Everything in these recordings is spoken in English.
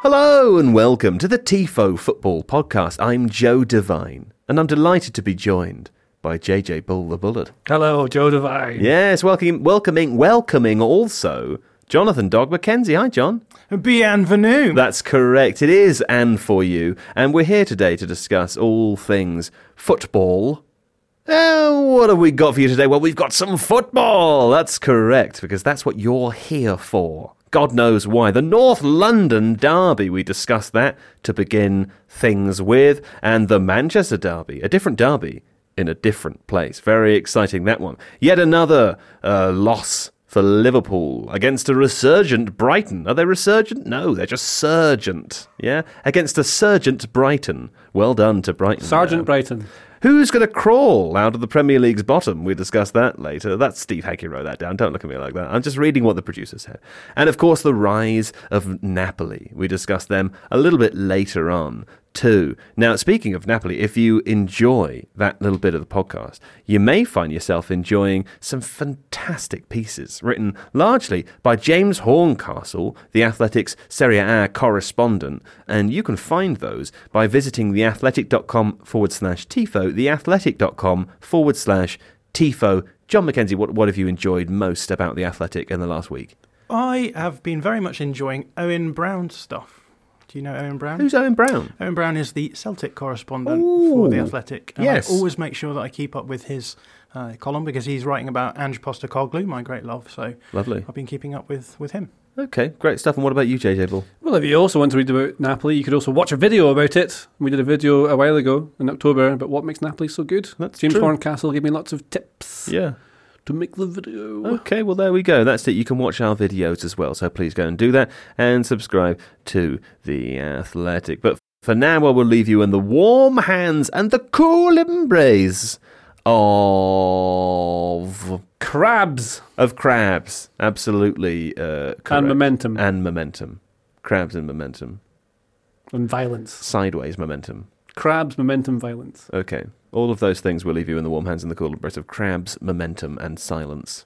Hello and welcome to the Tifo Football Podcast. I'm Joe Devine and I'm delighted to be joined by JJ Bull the Bullet. Hello, Joe Devine. Yes, welcoming also Jonathan Dog McKenzie. Hi, John. Bienvenue. That's correct. It is and for you. And we're here today to discuss all things football. What have we got for you today? Well, we've got some football. That's correct, because that's what you're here for. God knows why. The North London Derby, we discussed that to begin things with. And the Manchester Derby, a different derby in a different place. Very exciting, that one. Yet another loss for Liverpool against a resurgent Brighton. Are they resurgent? No, they're just surgent. Yeah, against a surgent Brighton. Well done to Brighton. Sergeant Brighton. Who's going to crawl out of the Premier League's bottom? We discuss that later. That's Steve Hackey wrote that down. Don't look at me like that. I'm just reading what the producer said. And of course, the rise of Napoli. We discuss them a little bit later on too. Now, speaking of Napoli, if you enjoy that little bit of the podcast, you may find yourself enjoying some fantastic pieces written largely by James Horncastle, the Athletic's Serie A correspondent, and you can find those by visiting theathletic.com/tifo, theathletic.com/tifo. John McKenzie, what have you enjoyed most about The Athletic in the last week? I have been very much enjoying Owen Brown's stuff. Do you know Owen Brown? Who's Owen Brown? Owen Brown is the Celtic correspondent for The Athletic. And yes. I always make sure that I keep up with his column because he's writing about Ange Postecoglou, my great love. So Lovely. I've been keeping up with him. Okay, great stuff. And what about you, JJ Bull? Well, if you also want to read about Napoli, you could also watch a video about it. We did a video a while ago in October about what makes Napoli so good. That's James true. Horncastle gave me lots of tips Yeah. to make the video. Okay, well, there we go. That's it. You can watch our videos as well, so please go and do that and subscribe to The Athletic. But for now, I will leave you in the warm hands and the cool embrace of Crabs. Absolutely correct. And momentum. And momentum. Crabs and momentum. And violence. Sideways momentum. Crabs, momentum, violence. Okay. All of those things will leave you in the warm hands and the cool embrace of crabs, momentum, and silence.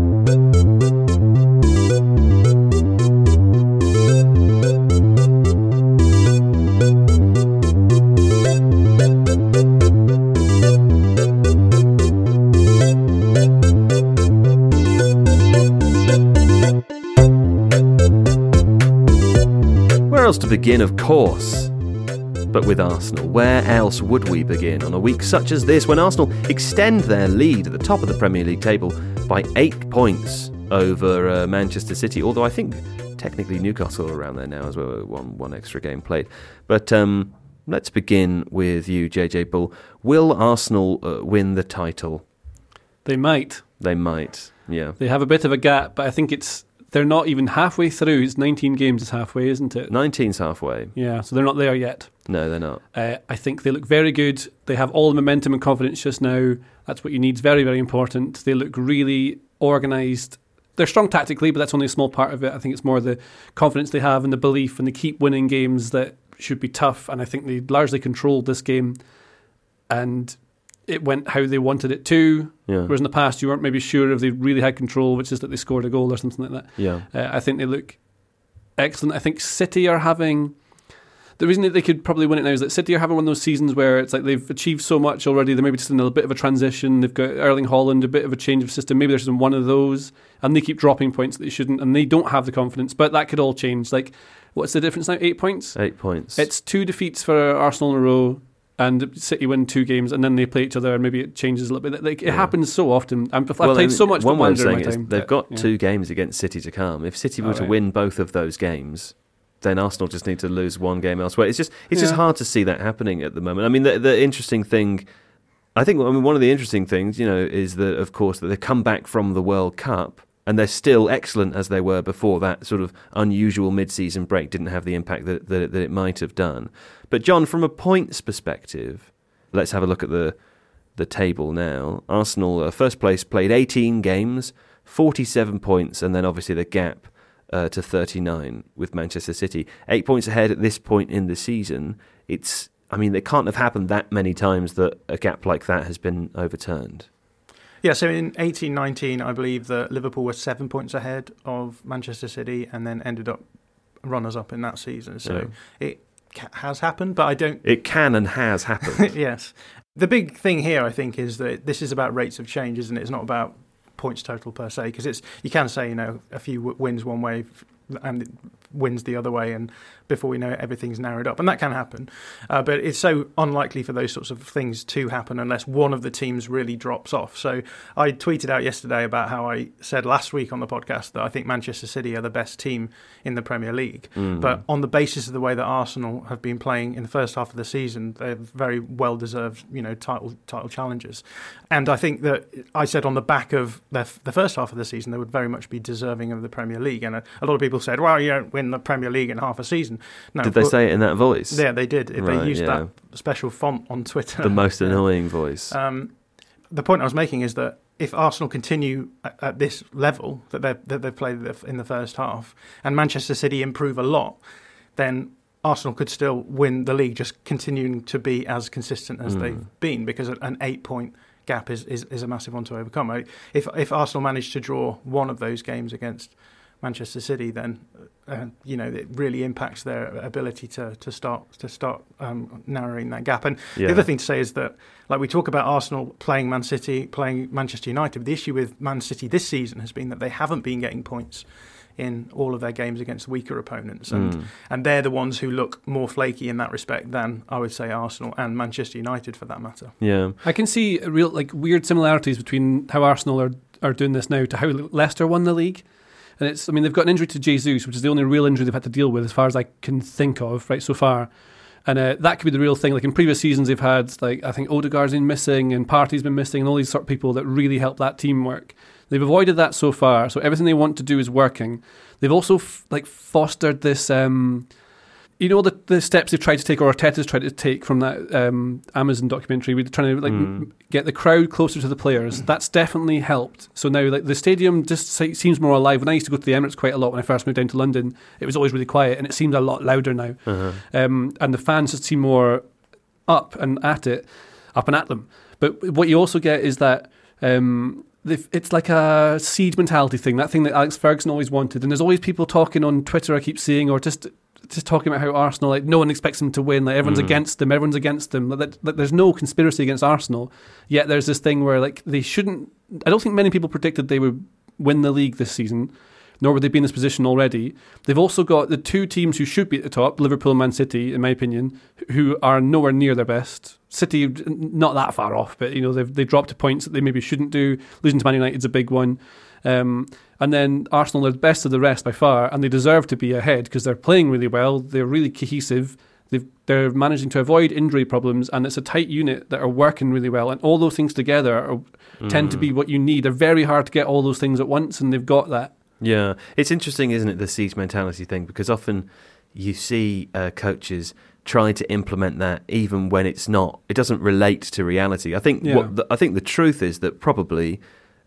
Where else to begin, of course, but with Arsenal? Where else would we begin on a week such as this, when Arsenal extend their lead at the top of the Premier League table by 8 points over Manchester City, although I think technically Newcastle are around there now as well, one extra game played. But let's begin with you, JJ Bull. Will Arsenal win the title? They might. They might, yeah. They have a bit of a gap, but I think they're not even halfway through. It's 19 games is halfway, isn't it? 19's halfway. Yeah, so they're not there yet. No, they're not. I think they look very good. They have all the momentum and confidence just now. That's what you need. It's very, very important. They look really organised. They're strong tactically, but that's only a small part of it. I think it's more the confidence they have and the belief, and they keep winning games that should be tough. And I think they largely controlled this game, and it went how they wanted it to. Yeah. Whereas in the past, you weren't maybe sure if they really had control, which is that they scored a goal or something like that. Yeah. I think they look excellent. I think City are having... The reason that they could probably win it now is that City are having one of those seasons where it's like they've achieved so much already, they're maybe just in a bit of a transition. They've got Erling Haaland, a bit of a change of system. Maybe there's one of those, and they keep dropping points that they shouldn't, and they don't have the confidence. But that could all change. Like, what's the difference now? 8 points? 8 points. It's 2 defeats for Arsenal in a row, and City win 2 games, and then they play each other, and maybe it changes a little bit. Like, it happens so often. I've played so much one way of Football saying in my it is time. they've got 2 games against City to come. If City were to win both of those games, then Arsenal just need to lose 1 game elsewhere. It's just hard to see that happening at the moment. I mean, the interesting thing, one of the interesting things, is that, of course, that they come back from the World Cup and they're still excellent as they were before. That sort of unusual mid-season break didn't have the impact that it might have done. But John, from a points perspective, let's have a look at the table now. Arsenal, first place, played 18 games, 47 points, and then obviously the gap to 39 with Manchester City. 8 points ahead at this point in the season. It can't have happened that many times that a gap like that has been overturned. Yeah, so in 18-19, I believe that Liverpool were 7 points ahead of Manchester City and then ended up runners-up in that season. So it has happened, but I don't... It can and has happened. Yes. The big thing here, I think, is that this is about rates of change, isn't it? It's not about points total per se, because you can say, a few wins one way and it wins the other way, and before we know it, everything's narrowed up, and that can happen. But it's so unlikely for those sorts of things to happen unless one of the teams really drops off. So I tweeted out yesterday about how I said last week on the podcast that I think Manchester City are the best team in the Premier League. But on the basis of the way that Arsenal have been playing in the first half of the season, they're very well-deserved, title challengers. And I think that I said on the back of the first half of the season, they would very much be deserving of the Premier League. And a lot of people said, well, you don't win the Premier League in half a season. No, did they say it in that voice? Yeah, they did. They used that special font on Twitter. The most annoying voice. The point I was making is that if Arsenal continue at this level that they've played in the first half, and Manchester City improve a lot, then Arsenal could still win the league, just continuing to be as consistent as they've been, because an 8-point gap is a massive one to overcome. Right? If Arsenal manage to draw one of those games against Manchester City, then it really impacts their ability to start narrowing that gap. And the other thing to say is that, like, we talk about Arsenal playing Man City, playing Manchester United, but the issue with Man City this season has been that they haven't been getting points in all of their games against weaker opponents, and they're the ones who look more flaky in that respect than, I would say, Arsenal and Manchester United for that matter. Yeah, I can see real weird similarities between how Arsenal are doing this now to how Leicester won the league. And they've got an injury to Jesus, which is the only real injury they've had to deal with as far as I can think of, right, so far. And that could be the real thing. Like in previous seasons, they've had, I think Odegaard's been missing and Partey's been missing and all these sort of people that really help that team work. They've avoided that so far, so everything they want to do is working. They've also fostered this... the steps they've tried to take, or Arteta's tried to take from that Amazon documentary, we're trying to get the crowd closer to the players. That's definitely helped. So now the stadium just seems more alive. When I used to go to the Emirates quite a lot when I first moved down to London, it was always really quiet, and it seemed a lot louder now. And the fans just seem more up and at them. But what you also get is that it's like a siege mentality thing, that thing that Alex Ferguson always wanted. And there's always people talking on Twitter, I keep seeing, or just talking about how Arsenal, no one expects them to win, everyone's against them, there's no conspiracy against Arsenal, yet there's this thing where they shouldn't. I don't think many people predicted they would win the league this season, nor would they be in this position already. They've also got the two teams who should be at the top, Liverpool and Man City, in my opinion, who are nowhere near their best. City, not that far off, but they've dropped to points that they maybe shouldn't do. Losing to Man United's a big one. And then Arsenal are the best of the rest by far, and they deserve to be ahead because they're playing really well, they're really cohesive, they're managing to avoid injury problems, and it's a tight unit that are working really well, and all those things together tend to be what you need. They're very hard to get all those things at once, and they've got that. Yeah, it's interesting, isn't it, the siege mentality thing, because often you see coaches try to implement that even when it doesn't relate to reality. I think the truth is that probably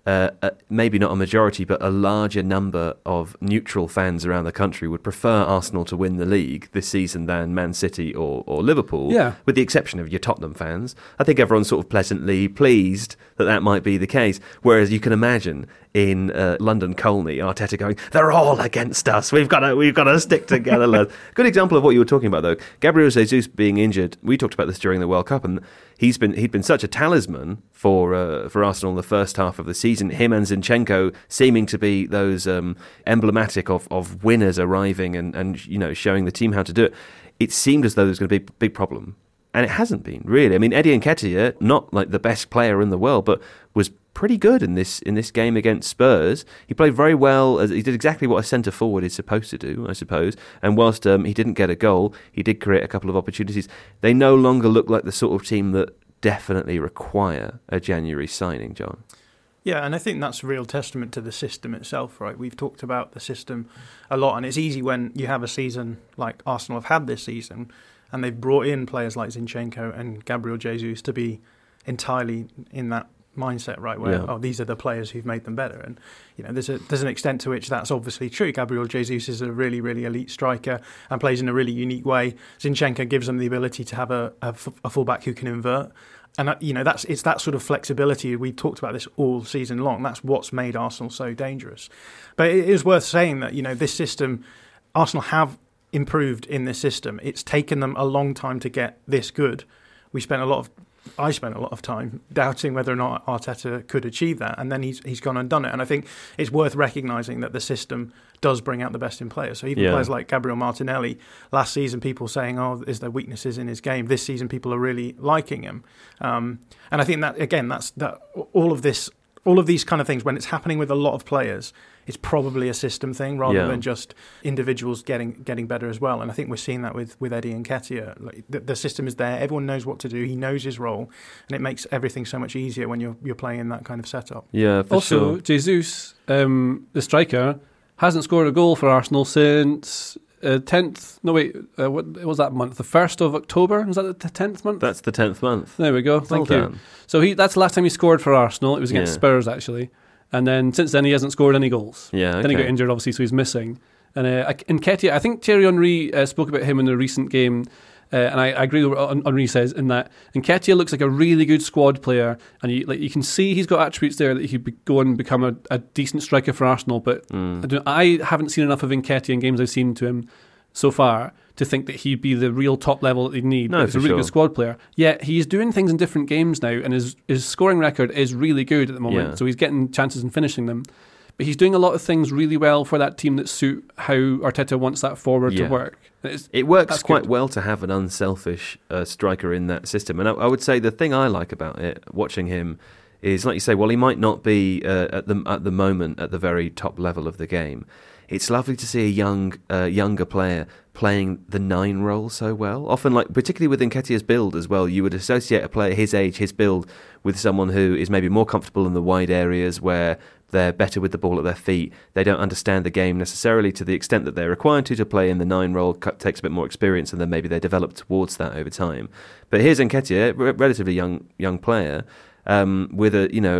maybe not a majority, but a larger number of neutral fans around the country would prefer Arsenal to win the league this season than Man City or Liverpool, with the exception of your Tottenham fans. I think everyone's sort of pleasantly pleased that might be the case, whereas you can imagine in London Colney, Arteta going, they're all against us, we've got to stick together, lads. Good example of what you were talking about, though. Gabriel Jesus being injured, we talked about this during the World Cup, and he'd been such a talisman for Arsenal in the first half of the season. Him and Zinchenko seeming to be those emblematic of winners arriving and showing the team how to do it. It seemed as though there was going to be a big problem, and it hasn't been really. I mean, Eddie Nketiah, not like the best player in the world, but was pretty good in this game against Spurs. He played very well. He did exactly what a centre forward is supposed to do, I suppose. And whilst he didn't get a goal, he did create a couple of opportunities. They no longer look like the sort of team that definitely require a January signing, John. Yeah, and I think that's a real testament to the system itself, right? We've talked about the system a lot, and it's easy when you have a season like Arsenal have had this season, and they've brought in players like Zinchenko and Gabriel Jesus to be entirely in that mindset, right, where these are the players who've made them better. And there's an extent to which that's obviously true. Gabriel Jesus is a really, really elite striker and plays in a really unique way. Zinchenko gives them the ability to have a fullback who can invert. And it's that sort of flexibility. We talked about this all season long. That's what's made Arsenal so dangerous. But it is worth saying that this system, Arsenal have improved in this system. It's taken them a long time to get this good. I spent a lot of time doubting whether or not Arteta could achieve that, and then he's gone and done it. And I think it's worth recognising that the system does bring out the best in players. So even players like Gabriel Martinelli, last season people saying, "Oh, is there weaknesses in his game?" This season people are really liking him, and I think that again, that's all of these kind of things, when it's happening with a lot of players, it's probably a system thing rather than just individuals getting better as well. And I think we're seeing that with Eddie Nketiah. Like, the system is there. Everyone knows what to do. He knows his role, and it makes everything so much easier when you're playing in that kind of setup. Yeah, for also, sure. Jesus, the striker, hasn't scored a goal for Arsenal since 10th. No, wait, what was that month? The 1st of October? Was that the 10th month? That's the 10th month. There we go. Thank you. So that's the last time he scored for Arsenal. It was against Spurs, actually. And then since then, he hasn't scored any goals. Yeah, okay. Then he got injured, obviously, so he's missing. And Nketiah, I think Thierry Henry spoke about him in a recent game, and I agree with what Henry says in that Nketiah looks like a really good squad player, and you can see he's got attributes there that he could go and become a decent striker for Arsenal. But I haven't seen enough of Nketiah in games I've seen to him so far to think that he'd be the real top level that they need. No, he's a really good squad player. Yet he's doing things in different games now, and his scoring record is really good at the moment. Yeah. So he's getting chances and finishing them. But he's doing a lot of things really well for that team that suit how Arteta wants that forward to work. It works quite well to have an unselfish striker in that system. And I would say the thing I like about it, watching him, is, like you say, well, he might not be at the moment at the very top level of the game. It's lovely to see a younger player playing the 9 role so well. Often, particularly with Nketiah's build as well, you would associate a player his age, his build, with someone who is maybe more comfortable in the wide areas where they're better with the ball at their feet. They don't understand the game necessarily to the extent that they're required to play in the 9 role. Takes a bit more experience, and then maybe they develop towards that over time. But here's Nketiah, relatively young player, with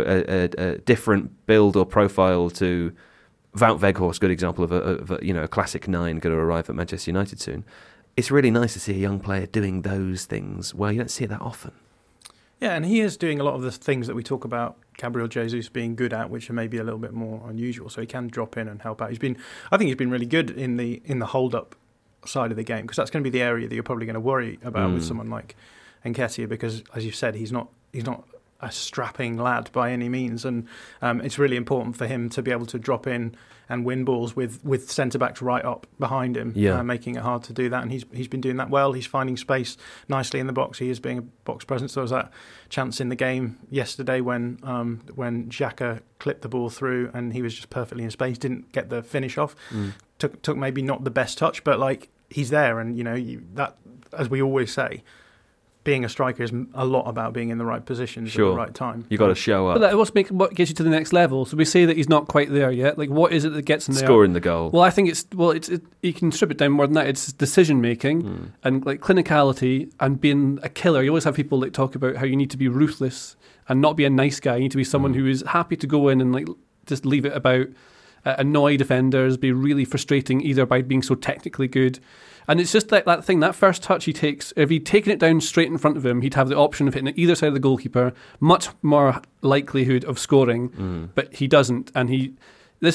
a different build or profile to Wout Weghorst, good example of a classic 9 going to arrive at Manchester United soon. It's really nice to see a young player doing those things. Well, you don't see it that often. Yeah, and he is doing a lot of the things that we talk about Gabriel Jesus being good at, which are maybe a little bit more unusual. So he can drop in and help out. I think he's been really good in the hold-up side of the game, because that's going to be the area that you're probably going to worry about with someone like Nketiah, because, as you've said, he's not a strapping lad by any means, and it's really important for him to be able to drop in and win balls with centre-backs right up behind him, making it hard to do that, and he's been doing that well. He's finding space nicely in the box. He is being a box presence. There was that chance in the game yesterday when Xhaka clipped the ball through and he was just perfectly in space, didn't get the finish off, took maybe not the best touch, but he's there, and that, as we always say, being a striker is a lot about being in the right positions at the right time. You got to show up. But that's what gets you to the next level. So we say that he's not quite there yet. What is it that gets him there? Scoring the goal. Well, I think you can strip it down more than that. It's decision making and clinicality and being a killer. You always have people that talk about how you need to be ruthless and not be a nice guy. You need to be someone who is happy to go in and just leave it about, annoy defenders, be really frustrating either by being so technically good. And it's just that thing, that first touch he takes, if he'd taken it down straight in front of him, he'd have the option of hitting it either side of the goalkeeper, much more likelihood of scoring, but he doesn't. And is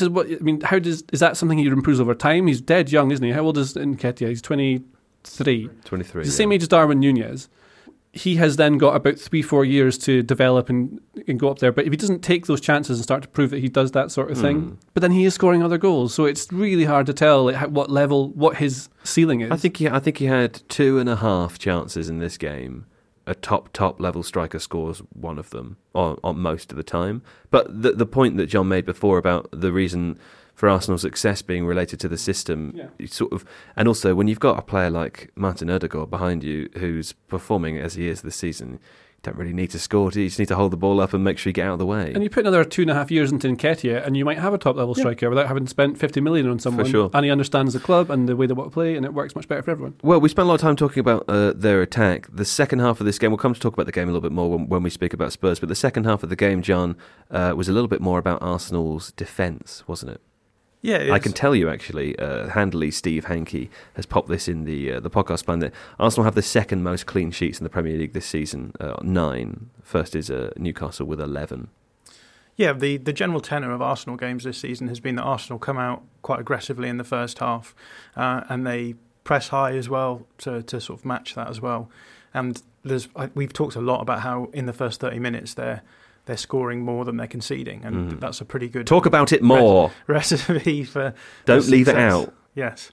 that something he improves over time? He's dead young, isn't he? How old is Nketiah? He's 23. 23, He's the same age as Darwin Nunez. He has then got about 3-4 years to develop and go up there. But if he doesn't take those chances and start to prove that he does that sort of thing, but then he is scoring other goals. So it's really hard to tell what his ceiling is. I think he had 2.5 chances in this game. A top level striker scores one of them on most of the time. But the point that John made before about the reason for Arsenal's success being related to the system, and also when you've got a player like Martin Ødegaard behind you who's performing as he is this season, you don't really need to score. You just need to hold the ball up and make sure you get out of the way. And you put another 2.5 years into Nketiah, and you might have a top level striker without having spent 50 million on someone. For sure. And he understands the club and the way they want to play, and it works much better for everyone. Well, we spent a lot of time talking about their attack. The second half of this game, we'll come to talk about the game a little bit more when we speak about Spurs, but the second half of the game, John, was a little bit more about Arsenal's defence, wasn't it? Yeah, I can tell you actually, handily, Steve Hankey has popped this in the podcast plan that Arsenal have the second most clean sheets in the Premier League this season, 9. First is Newcastle with 11. Yeah, the general tenor of Arsenal games this season has been that Arsenal come out quite aggressively in the first half, and they press high as well to sort of match that as well. And we've talked a lot about how in the first 30 minutes they're scoring more than they're conceding, and that's a pretty good talk about it more recipe for. Don't leave it out. Yes,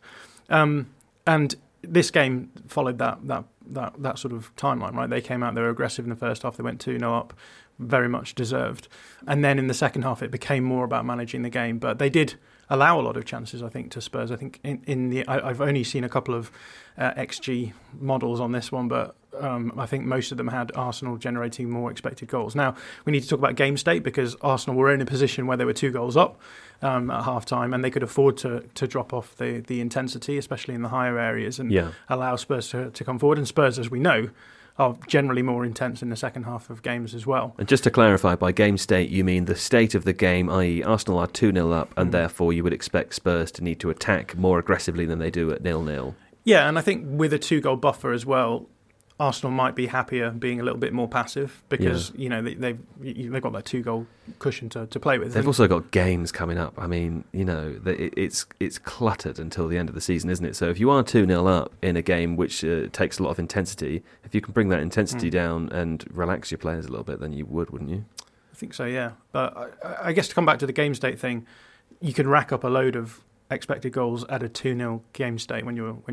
and this game followed that sort of timeline, right? They came out, they were aggressive in the first half, they went 2-0 up, very much deserved, and then in the second half it became more about managing the game. But they did allow a lot of chances, I think, to Spurs. I think I've only seen a couple of XG models on this one, but I think most of them had Arsenal generating more expected goals. Now, we need to talk about game state, because Arsenal were in a position where they were 2 goals up at half-time, and they could afford to drop off the intensity, especially in the higher areas, and allow Spurs to come forward. And Spurs, as we know, are generally more intense in the second half of games as well. And just to clarify, by game state, you mean the state of the game, i.e. Arsenal are 2-0 up, and therefore you would expect Spurs to need to attack more aggressively than they do at 0-0. Yeah, and I think with a 2-goal buffer as well, Arsenal might be happier being a little bit more passive, because they've got that 2-goal cushion to play with. They've also got games coming up. I mean, it's cluttered until the end of the season, isn't it? So if you are 2-0 up in a game which takes a lot of intensity, if you can bring that intensity down and relax your players a little bit, then you would, wouldn't you? I think so, yeah. But I guess to come back to the game state thing, you can rack up a load of expected goals at a 2-0 game state when you're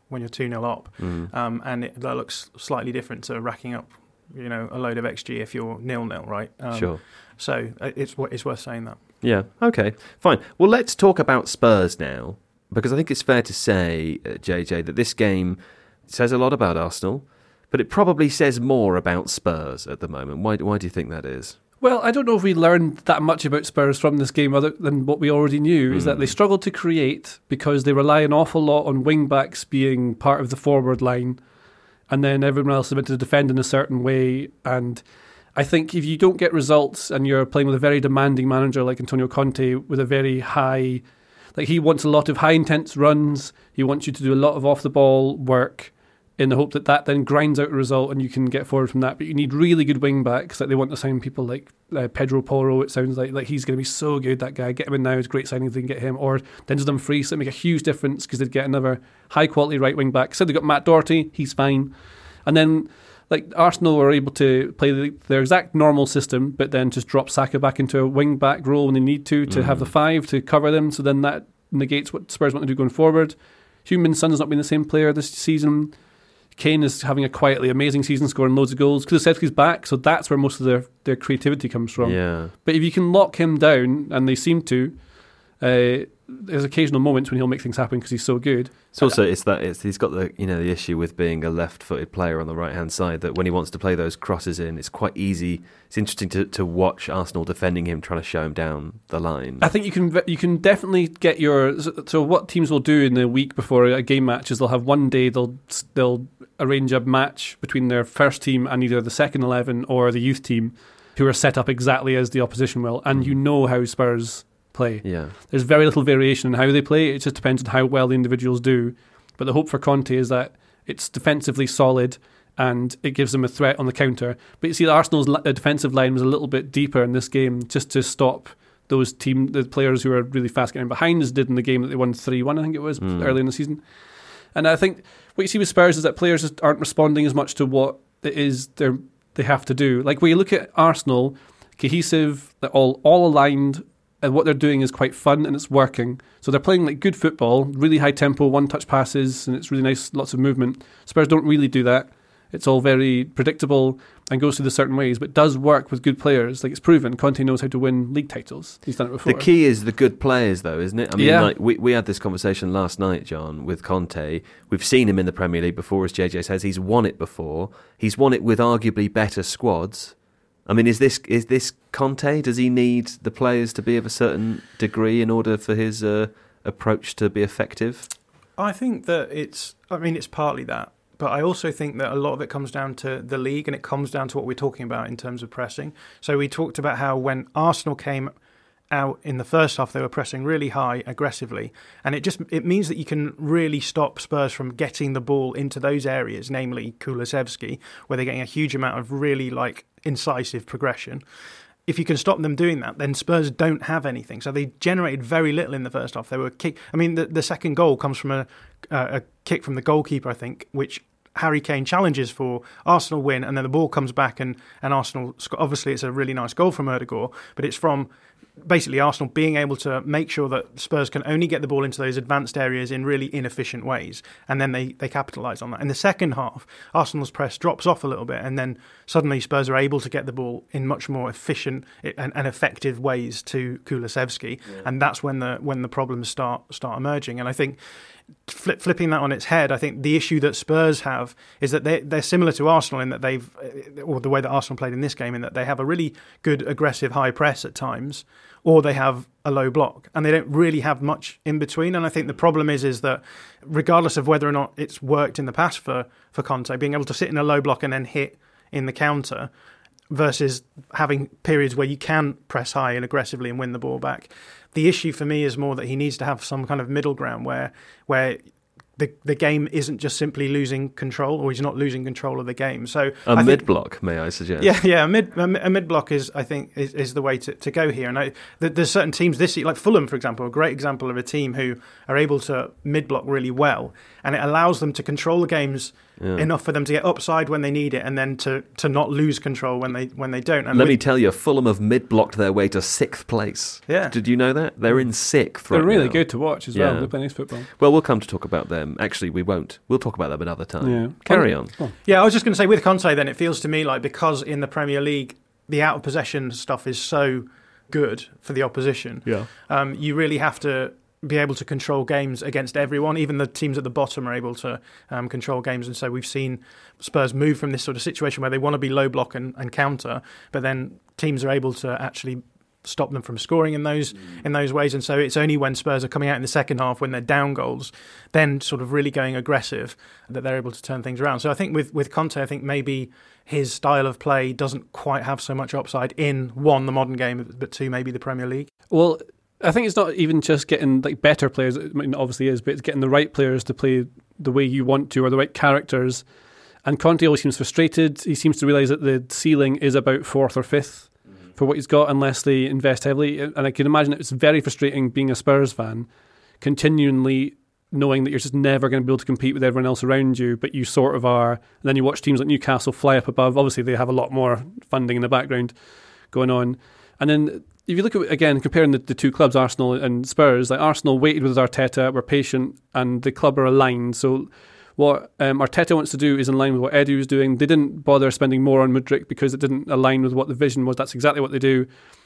2-0 up, and that looks slightly different to racking up a load of XG if you're 0-0, right? Sure. So it's worth saying that. Yeah. Okay. Fine. Well, let's talk about Spurs now, because I think it's fair to say, JJ, that this game says a lot about Arsenal, but it probably says more about Spurs at the moment. Why do you think that is? Well, I don't know if we learned that much about Spurs from this game other than what we already knew, is that they struggled to create because they rely an awful lot on wing-backs being part of the forward line, and then everyone else is meant to defend in a certain way. And I think if you don't get results and you're playing with a very demanding manager like Antonio Conte, with a very high... he wants a lot of high-intense runs, he wants you to do a lot of off-the-ball work, in the hope that then grinds out a result and you can get forward from that. But you need really good wing-backs. Like, they want to sign people like Pedro Porro, it sounds like he's going to be so good, that guy. Get him in now, it's a great signing if they can get him. Or Denzel Dumfries, that make a huge difference because they'd get another high-quality right wing-back. So they've got Matt Doherty, he's fine. And then Arsenal were able to play their exact normal system, but then just drop Saka back into a wing-back role when they need to have the 5 to cover them. So then that negates what Spurs want to do going forward. Heung-min Son's not been the same player this season. Kane is having a quietly amazing season, scoring loads of goals. Kulusevski's back, so that's where most of their creativity comes from. Yeah. But if you can lock him down, and they seem to, there's occasional moments when he'll make things happen because he's so good. It's also he's got the the issue with being a left-footed player on the right-hand side, that when he wants to play those crosses in, it's quite easy. It's interesting to watch Arsenal defending him, trying to show him down the line. I think you can definitely get so what teams will do in the week before a game match is they'll have one day they'll arrange a match between their first team and either the second 11 or the youth team, who are set up exactly as the opposition will, and you know how Spurs play. Yeah. There's very little variation in how they play. It just depends on how well the individuals do. But the hope for Conte is that it's defensively solid and it gives them a threat on the counter. But you see, Arsenal's defensive line was a little bit deeper in this game, just to stop the players who are really fast getting behind, as did in the game that they won 3-1, I think it was, early in the season. And I think what you see with Spurs is that players just aren't responding as much to what it is they have to do. Like, when you look at Arsenal, cohesive, they're all aligned, and what they're doing is quite fun and it's working. So they're playing like good football, really high tempo, one-touch passes, and it's really nice, lots of movement. Spurs don't really do that. It's all very predictable and goes through the certain ways, but does work with good players. Like, it's proven, Conte knows how to win league titles. He's done it before. The key is the good players, though, isn't it? I mean, we had this conversation last night, John, with Conte. We've seen him in the Premier League before, as JJ says. He's won it before. He's won it with arguably better squads. I mean, is this Conte? Does he need the players to be of a certain degree in order for his approach to be effective? I think that it's partly that. But I also think that a lot of it comes down to the league, and it comes down to what we're talking about in terms of pressing. So we talked about how when Arsenal came out in the first half, they were pressing really high, aggressively. And it means that you can really stop Spurs from getting the ball into those areas, namely Kulusevski, where they're getting a huge amount of really incisive progression. if you can stop them doing that, then Spurs don't have anything. So they generated very little in the first half. They were the second goal comes from a kick from the goalkeeper, I think, which Harry Kane challenges for. Arsenal win, and then the ball comes back, and Arsenal, obviously it's a really nice goal from Ødegaard, but it's from basically Arsenal being able to make sure that Spurs can only get the ball into those advanced areas in really inefficient ways, and then they capitalise on that. In the second half, Arsenal's press drops off a little bit, and then suddenly Spurs are able to get the ball in much more efficient and effective ways to Kulusevski, and that's when the problems start emerging. And I think flipping that on its head, I think the issue that Spurs have is that they're similar to Arsenal in that or the way that Arsenal played in this game, in that they have a really good aggressive high press at times, or they have a low block, and they don't really have much in between. And I think the problem is that regardless of whether or not it's worked in the past for Conte, being able to sit in a low block and then hit in the counter versus having periods where you can press high and aggressively and win the ball back. The issue for me is more that he needs to have some kind of middle ground where the game isn't just simply losing control, or he's not losing control of the game. So a mid block, may I suggest? Yeah, a mid block is, I think, is the way to go here. And there's certain teams this year, like Fulham, for example, a great example of a team who are able to mid block really well, and it allows them to control the games enough for them to get upside when they need it, and then to not lose control when they don't. And let me tell you, Fulham have mid-blocked their way to 6th place. Yeah. Did you know that? They're in 6th right They're really now. good to watch as well. They're playing nice football. Well, we'll come to talk about them. Actually, we won't. We'll talk about them another time. Yeah. Carry on. Yeah, I was just going to say, with Conte, then it feels to me like, because in the Premier League, the out-of-possession stuff is so good for the opposition, you really have to be able to control games against everyone. Even the teams at the bottom are able to control games, and so we've seen Spurs move from this sort of situation where they want to be low block and counter, but then teams are able to actually stop them from scoring in those ways. And so it's only when Spurs are coming out in the second half, when they're down goals, then sort of really going aggressive, that they're able to turn things around. So I think with Conte, I think maybe his style of play doesn't quite have so much upside in, one, the modern game, but two, maybe the Premier League. Well, I think it's not even just getting like better players, it obviously is, but it's getting the right players to play the way you want to, or the right characters. And Conte always seems frustrated. He seems to realise that the ceiling is about 4th or 5th for what he's got, unless they invest heavily. And I can imagine it's very frustrating being a Spurs fan, continually knowing that you're just never going to be able to compete with everyone else around you, but you sort of are. And then you watch teams like Newcastle fly up above. Obviously, they have a lot more funding in the background going on. And then if you look at, again, comparing the two clubs, Arsenal and Spurs, like Arsenal waited with Arteta, were patient, and the club are aligned. So what Arteta wants to do is in line with what Edu was doing. They didn't bother spending more on Mudryk because it didn't align with what the vision was. That's exactly what they do.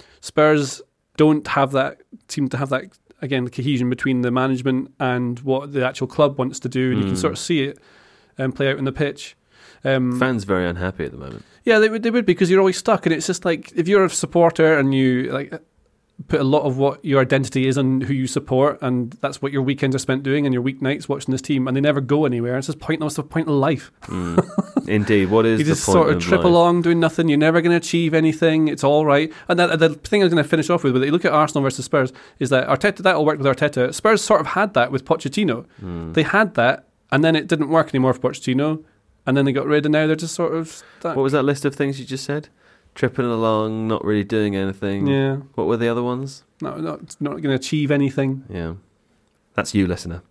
Spurs don't have that, seem to have that, again, the cohesion between the management and what the actual club wants to do. And you can sort of see it play out in the pitch. Fans very unhappy at the moment. Yeah, they would, because you're always stuck, and it's just like, if you're a supporter and you like put a lot of what your identity is on who you support, and that's what your weekends are spent doing and your weeknights watching this team, and they never go anywhere. It's just pointless. What's the point of life? Indeed, what is you the just point sort of of trip life? along doing nothing. You're never going to achieve anything. It's all right. And the thing I was going to finish off with, when you look at Arsenal versus Spurs, is that Arteta, that all worked with Arteta. Spurs sort of had that with Pochettino. They had that, and then it didn't work anymore for Pochettino. And then they got rid, and now they're just sort of stuck. What was that list of things you just said? Tripping along, not really doing anything. Yeah. What were the other ones? Not going to achieve anything. Yeah. That's you, listener.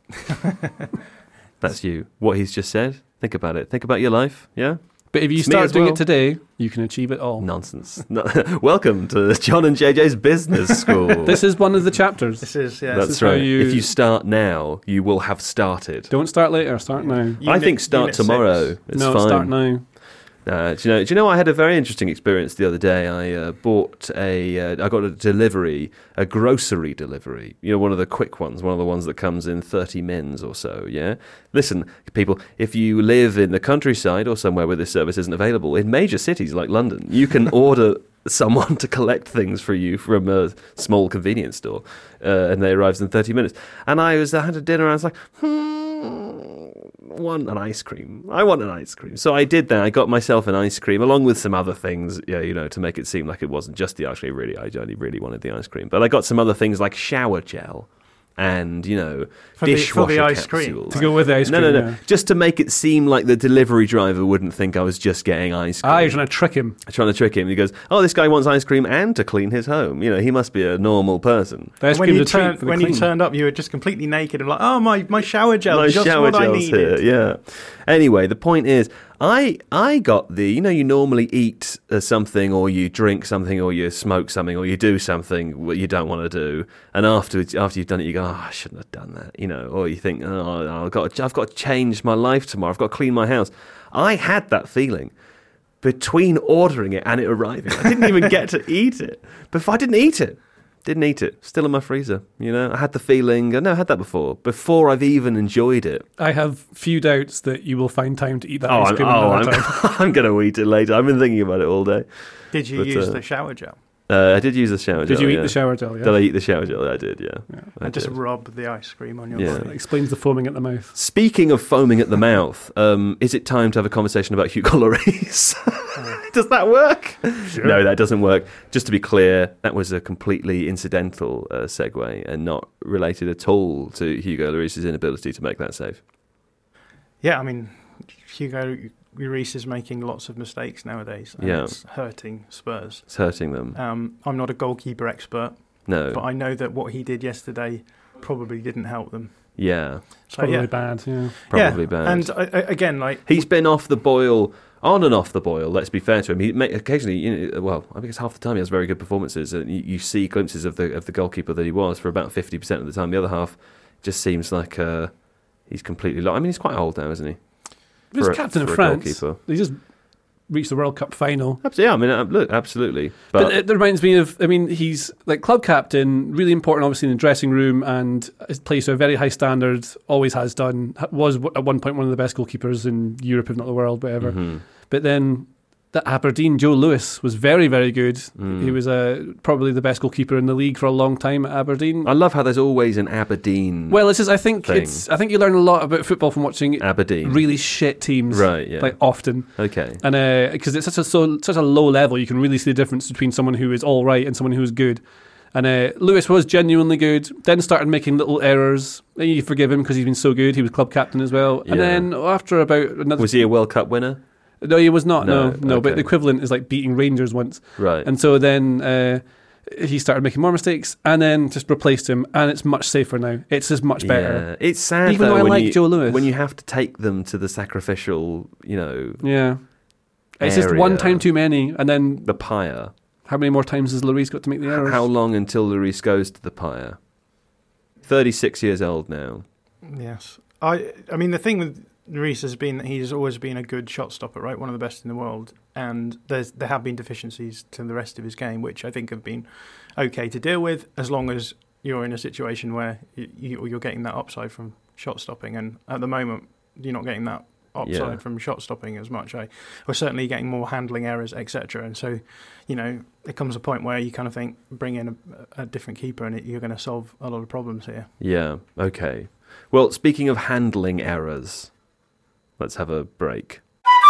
That's you. What he's just said. Think about it. Think about your life. Yeah? But if you It's me start as doing well. it today, you can achieve it all. Nonsense. Welcome to John and JJ's Business School. This is one of the chapters. This is, yeah. That's is how right. you- If you start now, you will have started. Don't start later, start now. I think start Unit tomorrow. 6. It's No, fine. start now. Do you know? I had a very interesting experience the other day. I bought I got a grocery delivery. You know, one of the quick ones, one of the ones that comes in 30 mins or so. Yeah. Listen, people, if you live in the countryside or somewhere where this service isn't available, in major cities like London, you can order someone to collect things for you from a small convenience store, and they arrives in 30 minutes. And I had a dinner, and I was like, want an ice cream. I want an ice cream. So I did that. I got myself an ice cream along with some other things, to make it seem like it wasn't just the ice cream. Really, I only really wanted the ice cream. But I got some other things like shower gel. and, For dishwasher the ice cream. capsules. To go with the ice cream. No. Yeah. Just to make it seem like the delivery driver wouldn't think I was just getting ice cream. You're trying to trick him. Trying to trick him. He goes, oh, this guy wants ice cream and to clean his home. He must be a normal person. The ice When cream's you a treat for the when clean. you turned up, you were just completely naked and like, oh, my shower gel, My just shower what I gel's here, needed. yeah. Anyway, the point is, I got the, you normally eat something or you drink something or you smoke something or you do something what you don't want to do, and after you've done it, you go, oh, I shouldn't have done that, or you think, oh, I've got to change my life tomorrow. I've got to clean my house. I had that feeling between ordering it and it arriving. I didn't even get to eat it. But if I didn't eat it, still in my freezer. I had the feeling, I had that before I've even enjoyed it. I have few doubts that you will find time to eat that ice cream another time. I'm going to eat it later. I've been thinking about it all day. Did you use the shower gel? I did use the shower gel. Did you eat the shower gel? Yeah. Did I eat the shower gel? I did, yeah. And just rub the ice cream on your Yeah. body. That explains the foaming at the mouth. Speaking of foaming at the mouth, is it time to have a conversation about Hugo Lloris? Does that work? Sure. No, that doesn't work. Just to be clear, that was a completely incidental segue and not related at all to Hugo Lloris's inability to make that save. Yeah, I mean, Hugo Lloris is making lots of mistakes nowadays, and it's hurting Spurs. It's hurting them. I'm not a goalkeeper expert, No. but I know that what he did yesterday probably didn't help them. Yeah. So, Probably bad, yeah. Probably bad. And again, he's been off the boil, on and off the boil, let's be fair to him. He occasionally, I think it's half the time he has very good performances. And you see glimpses of the goalkeeper that he was for about 50% of the time. The other half just seems like he's completely lost. I mean, he's quite old now, isn't he? He's captain of France. Goalkeeper. He just reached the World Cup final. Yeah, I mean, look, absolutely. But it reminds me of, he's like club captain, really important obviously in the dressing room, and plays to a very high standard, always has done, was at one point one of the best goalkeepers in Europe, if not the world, whatever. Mm-hmm. But then that Aberdeen, Joe Lewis, was very, very good. He was probably the best goalkeeper in the league for a long time at Aberdeen. I love how there's always an Aberdeen. Well, I think you learn a lot about football from watching Aberdeen, really shit teams, right? Yeah, like often. Okay, and because it's such a low level, you can really see the difference between someone who is all right and someone who is good. And Lewis was genuinely good. Then started making little errors. You forgive him because he's been so good. He was club captain as well. Yeah. And then after about another, was he a World Cup winner? No, he was not. No. Okay. But the equivalent is like beating Rangers once. Right. And so then he started making more mistakes, and then just replaced him, and it's much safer now. It's just much better. Yeah. It's sad, even though I like Joe Lewis, when you have to take them to the sacrificial, Yeah. It's just one time too many, and then the pyre. How many more times has Lloris got to make the errors? How long until Lloris goes to the pyre? 36 years old now. Yes. I mean, the thing with Lloris has been that he's always been a good shot stopper, right? One of the best in the world. And there have been deficiencies to the rest of his game, which I think have been okay to deal with, as long as you're in a situation where you're getting that upside from shot stopping. And at the moment, you're not getting that upside from shot stopping as much. We're certainly getting more handling errors, etc. And so, it comes a point where you kind of think, bring in a different keeper and you're going to solve a lot of problems here. Yeah, okay. Well, speaking of handling errors, let's have a break.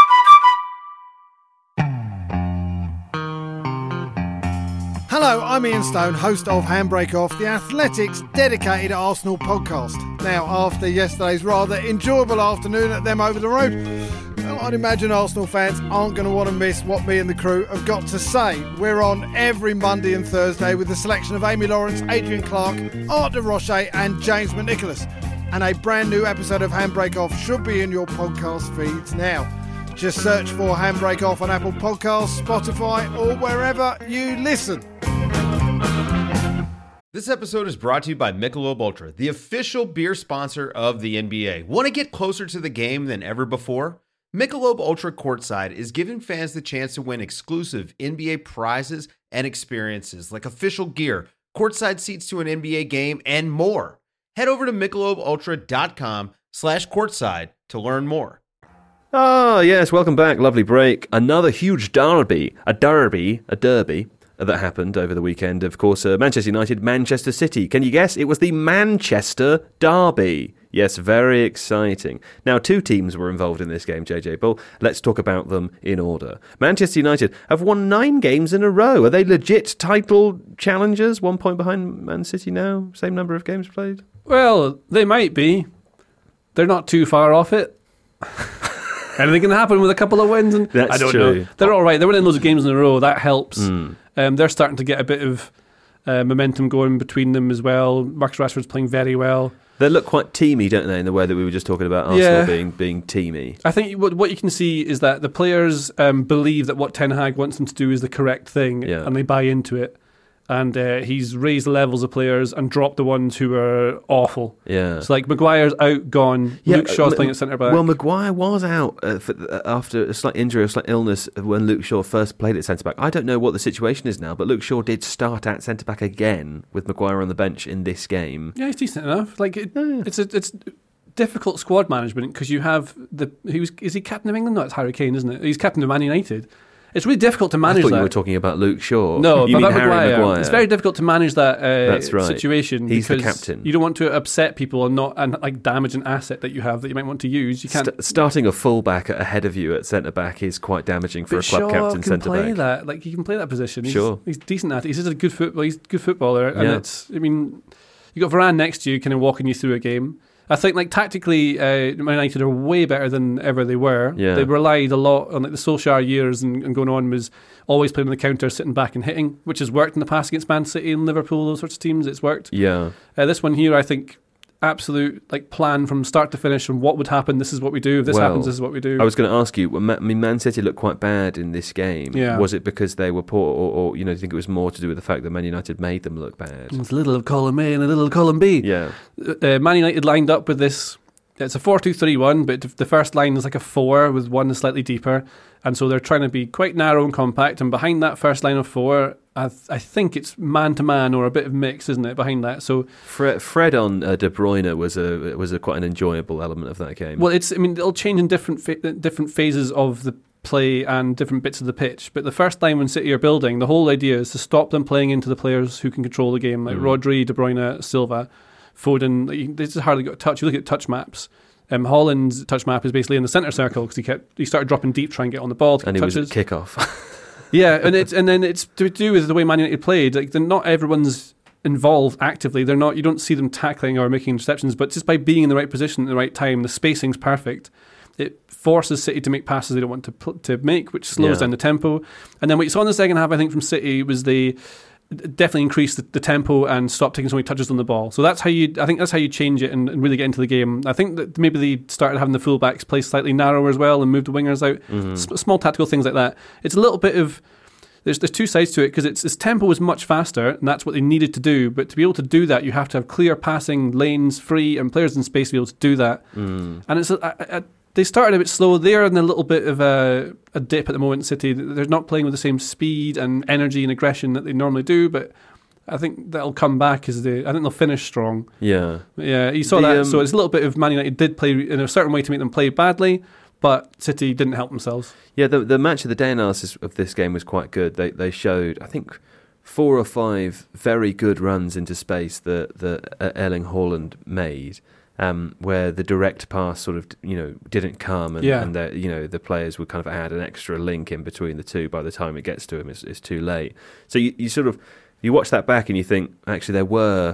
Hello, I'm Ian Stone, host of Handbrake Off, the Athletics dedicated Arsenal podcast. Now, after yesterday's rather enjoyable afternoon at them over the road, well, I'd imagine Arsenal fans aren't going to want to miss what me and the crew have got to say. We're on every Monday and Thursday with a selection of Amy Lawrence, Adrian Clark, Art de Roche and James McNicholas. And a brand new episode of Handbrake Off should be in your podcast feeds now. Just search for Handbrake Off on Apple Podcasts, Spotify or wherever you listen. This episode is brought to you by Michelob Ultra, the official beer sponsor of the NBA. Want to get closer to the game than ever before? Michelob Ultra Courtside is giving fans the chance to win exclusive NBA prizes and experiences like official gear, courtside seats to an NBA game, and more. Head over to MichelobUltra.com/courtside to learn more. Oh, yes, welcome back. Lovely break. Another huge derby that happened over the weekend. Of course, Manchester United, Manchester City. Can you guess? It was the Manchester Derby. Yes, very exciting. Now, two teams were involved in this game, JJ Bull. Let's talk about them in order. Manchester United have won 9 games in a row. Are they legit title challengers? 1 point behind Man City now? Same number of games played? Well, they might be. They're not too far off it. Anything can happen with a couple of wins. And That's I don't true. know. They're all right. They're winning loads of games in a row. That helps. They're starting to get a bit of momentum going between them as well. Marcus Rashford's playing very well. They look quite teamy, don't they, in the way that we were just talking about Arsenal being teamy. I think what you can see is that the players believe that what Ten Hag wants them to do is the correct thing, and they buy into it. And he's raised the levels of players and dropped the ones who are awful. Yeah. So like Maguire's out, gone. Luke Shaw's playing at centre back. Well, Maguire was out after a slight injury, a slight illness when Luke Shaw first played at centre back. I don't know what the situation is now, but Luke Shaw did start at centre back again with Maguire on the bench in this game. Yeah, he's decent enough. Like it's difficult squad management because you have is he captain of England? No, it's Harry Kane, isn't it? He's captain of Man United. It's really difficult to manage I thought that. you were talking about Luke Shaw. No, you mean about Harry Maguire. It's very difficult to manage that That's right. situation. He's the because captain. You don't want to upset people and like damage an asset that you have that you might want to use. You can't. Starting a fullback ahead of you at centre back is quite damaging for a club captain centre back. He can play that. Like he can play that position. He's decent at it. He's just a good footballer. He's a good footballer, and you got Varane next to you, kind of walking you through a game. I think, like tactically, Man United are way better than ever they were. Yeah. They relied a lot on like the Solskjaer years and going on was always playing on the counter, sitting back and hitting, which has worked in the past against Man City and Liverpool, those sorts of teams. It's worked. Yeah. This one here, I think, absolute like plan from start to finish and what would happen. This is what we do. If this happens, this is what we do. I was going to ask you. Man City looked quite bad in this game. Yeah. Was it because they were poor, or do you think it was more to do with the fact that Man United made them look bad? It's a little of column A and a little of column B. Yeah. Man United lined up with this. It's a 4-2-3-1, but the first line is like a 4 with one slightly deeper, and so they're trying to be quite narrow and compact. And behind that first line of 4, I think it's man to man or a bit of mix, isn't it? Behind that, so Fred on De Bruyne was a quite an enjoyable element of that game. Well, it'll change in different phases of the play and different bits of the pitch. But the first line when City are building, the whole idea is to stop them playing into the players who can control the game, like Rodri, De Bruyne, Silva. Foden, they just hardly got a touch. You look at touch maps. Holland's touch map is basically in the centre circle because he started dropping deep, trying to get on the ball to and get touches. He was at kickoff. Yeah, and then it's to do with the way Man United played. Like not everyone's involved actively. They're not. You don't see them tackling or making interceptions, but just by being in the right position at the right time, the spacing's perfect. It forces City to make passes they don't want to make, which slows down the tempo. And then what you saw in the second half, I think, from City was they definitely increase the tempo and stop taking so many touches on the ball. So that's how you change it and really get into the game. I think that maybe they started having the fullbacks play slightly narrower as well and move the wingers out. Small tactical things like that. It's a little bit of there's two sides to it because its tempo is much faster and that's what they needed to do. But to be able to do that, you have to have clear passing lanes free and players in space to be able to do that. And it's they started a bit slow. They're in a little bit of a dip at the moment in City. They're not playing with the same speed and energy and aggression that they normally do, but I think that'll come back I think they'll finish strong. Yeah. Yeah, you saw that. So it's a little bit of Man United did play in a certain way to make them play badly, but City didn't help themselves. Yeah, the match of the day analysis of this game was quite good. They showed, I think, 4 or 5 very good runs into space that Erling Haaland made. Where the direct pass sort of didn't come and the players would kind of add an extra link in between the two. By the time it gets to him, it's too late. So you watch that back and you think actually there were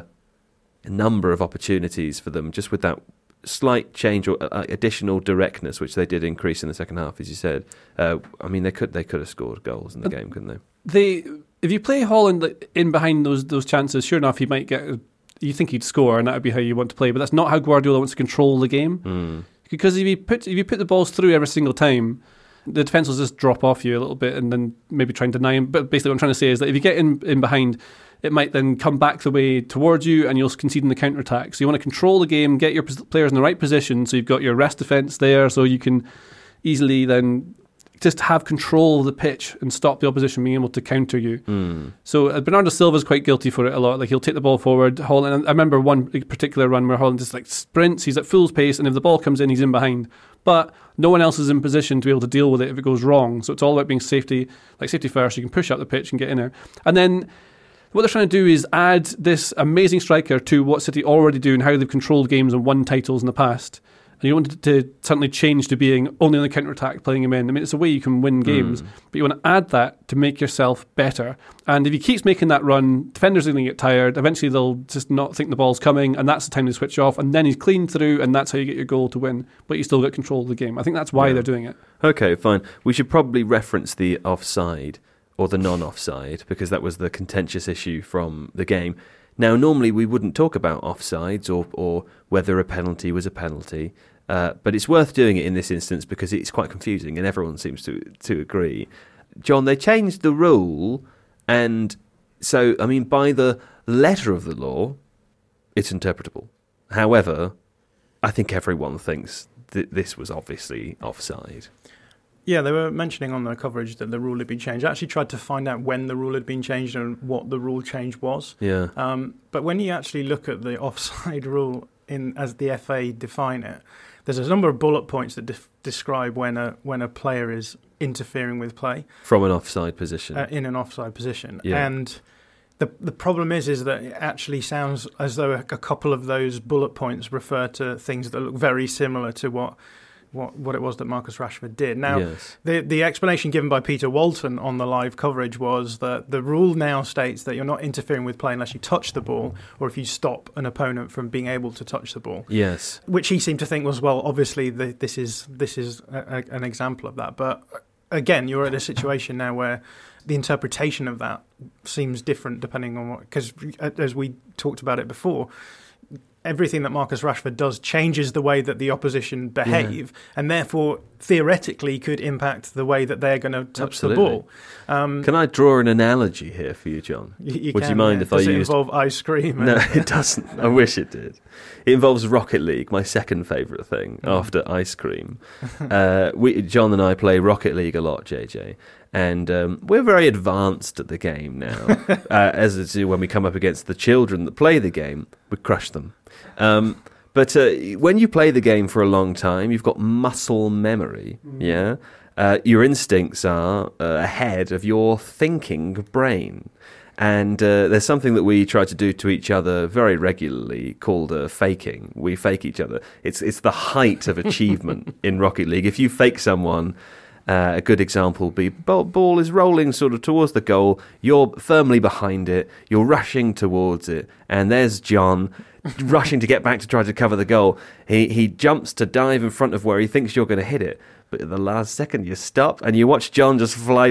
a number of opportunities for them just with that slight change or additional directness, which they did increase in the second half, as you said. They could have scored goals in the game, couldn't they? If you play Haaland in behind those chances, sure enough, he might get. You think he'd score, and that would be how you want to play. But that's not how Guardiola wants to control the game. Because if you put the balls through every single time, the defence will just drop off you a little bit, and then maybe try and deny him. But basically, what I'm trying to say is that if you get in behind, it might then come back the way towards you, and you'll concede in the counter attack. So you want to control the game, get your players in the right position, so you've got your rest defence there, so you can easily then just have control of the pitch and stop the opposition being able to counter you. So Bernardo Silva's quite guilty for it a lot. Like he'll take the ball forward. Haaland, I remember one particular run where Haaland just like sprints. He's at full pace, and if the ball comes in, he's in behind. But no one else is in position to be able to deal with it if it goes wrong. So it's all about being safety first. You can push up the pitch and get in there. And then what they're trying to do is add this amazing striker to what City already do and how they've controlled games and won titles in the past. and you want it to suddenly change to being only on the counter-attack, playing him in. I mean, it's a way you can win games, but you want to add that to make yourself better. And if he keeps making that run, defenders are going to get tired. Eventually, they'll just not think the ball's coming, and that's the time to switch off. And then he's clean through, and that's how you get your goal to win. But you still get control of the game. I think that's why they're doing it. Okay, fine. We should probably reference the offside or the non-offside, because that was the contentious issue from the game. Now, normally we wouldn't talk about offsides or whether a penalty was a penalty, but it's worth doing it in this instance because it's quite confusing and everyone seems to agree. John, they changed the rule, and so, I mean, by the letter of the law, it's interpretable. However, I think everyone thinks that this was obviously offside. Yeah, they were mentioning on their coverage that the rule had been changed. I actually tried to find out when the rule had been changed and what the rule change was. Yeah. But when you actually look at the offside rule as the FA define it, there's a number of bullet points that describe when a player is interfering with play from an offside position. In an offside position. Yeah. And the problem is that it actually sounds as though a couple of those bullet points refer to things that look very similar to what it was that Marcus Rashford did. Now, yes. the explanation given by Peter Walton on the live coverage was that the rule now states that you're not interfering with play unless you touch the ball or if you stop an opponent from being able to touch the ball. Yes. Which he seemed to think was, well, obviously this is an example of that. But again, you're at a situation now where the interpretation of that seems different depending on what... Because as we talked about it before, everything that Marcus Rashford does changes the way that the opposition behave, and therefore theoretically could impact the way that they're going to touch the ball. Can I draw an analogy here for you, John? Would you mind if I used... Does it involve ice cream? No, it doesn't. I wish it did. It involves Rocket League, my second favourite thing after ice cream. John and I play Rocket League a lot, JJ. And we're very advanced at the game now. As when we come up against the children that play the game, we crush them. But when you play the game for a long time, you've got muscle memory, yeah? Your instincts are ahead of your thinking brain. And there's something that we try to do to each other very regularly called faking. We fake each other. It's the height of achievement in Rocket League. If you fake someone... a good example would be ball is rolling sort of towards the goal. You're firmly behind it. You're rushing towards it. And there's John rushing to get back to try to cover the goal. He jumps to dive in front of where he thinks you're going to hit it. But at the last second, you stop and you watch John just fly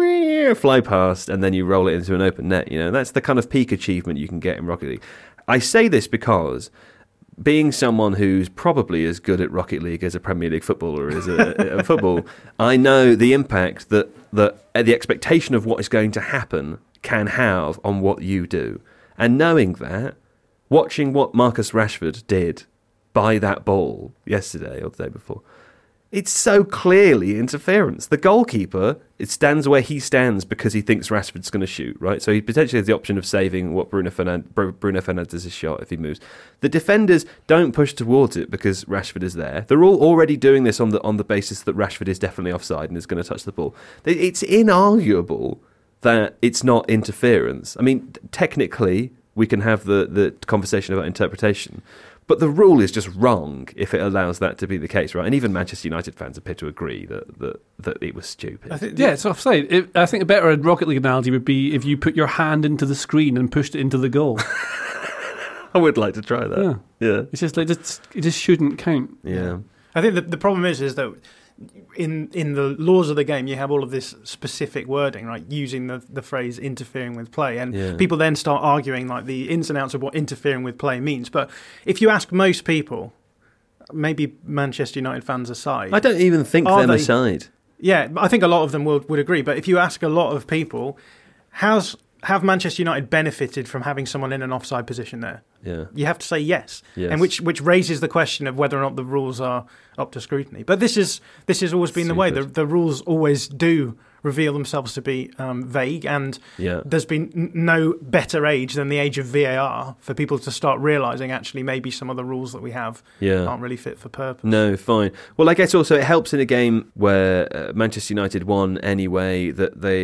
past, and then you roll it into an open net. You know, that's the kind of peak achievement you can get in Rocket League. I say this because... being someone who's probably as good at Rocket League as a Premier League footballer is at football, I know the impact that the expectation of what is going to happen can have on what you do. And knowing that, watching what Marcus Rashford did by that ball yesterday or the day before, it's so clearly interference. The goalkeeper, it stands where he stands because he thinks Rashford's going to shoot, right? So he potentially has the option of saving what Bruno Fernandes' shot if he moves. The defenders don't push towards it because Rashford is there. They're all already doing this on the basis that Rashford is definitely offside and is going to touch the ball. It's inarguable that it's not interference. I mean, technically, we can have the conversation about interpretation. But the rule is just wrong if it allows that to be the case, right? And even Manchester United fans appear to agree that it was stupid. It's offside. I think a better Rocket League analogy would be if you put your hand into the screen and pushed it into the goal. I would like to try that. Yeah. It's just like it just shouldn't count. Yeah. I think the problem is that in the laws of the game, you have all of this specific wording, right? Using the phrase interfering with play. And people then start arguing like the ins and outs of what interfering with play means. But if you ask most people, maybe Manchester United fans aside... I don't even think them aside. Yeah, I think a lot of them would agree. But if you ask a lot of people, have Manchester United benefited from having someone in an offside position there? Yeah. You have to say yes. And which raises the question of whether or not the rules are up to scrutiny. But this has always been the way. The rules always do reveal themselves to be vague, and there's been no better age than the age of VAR for people to start realising actually maybe some of the rules that we have aren't really fit for purpose. No, fine. Well, I guess also it helps in a game where Manchester United won anyway that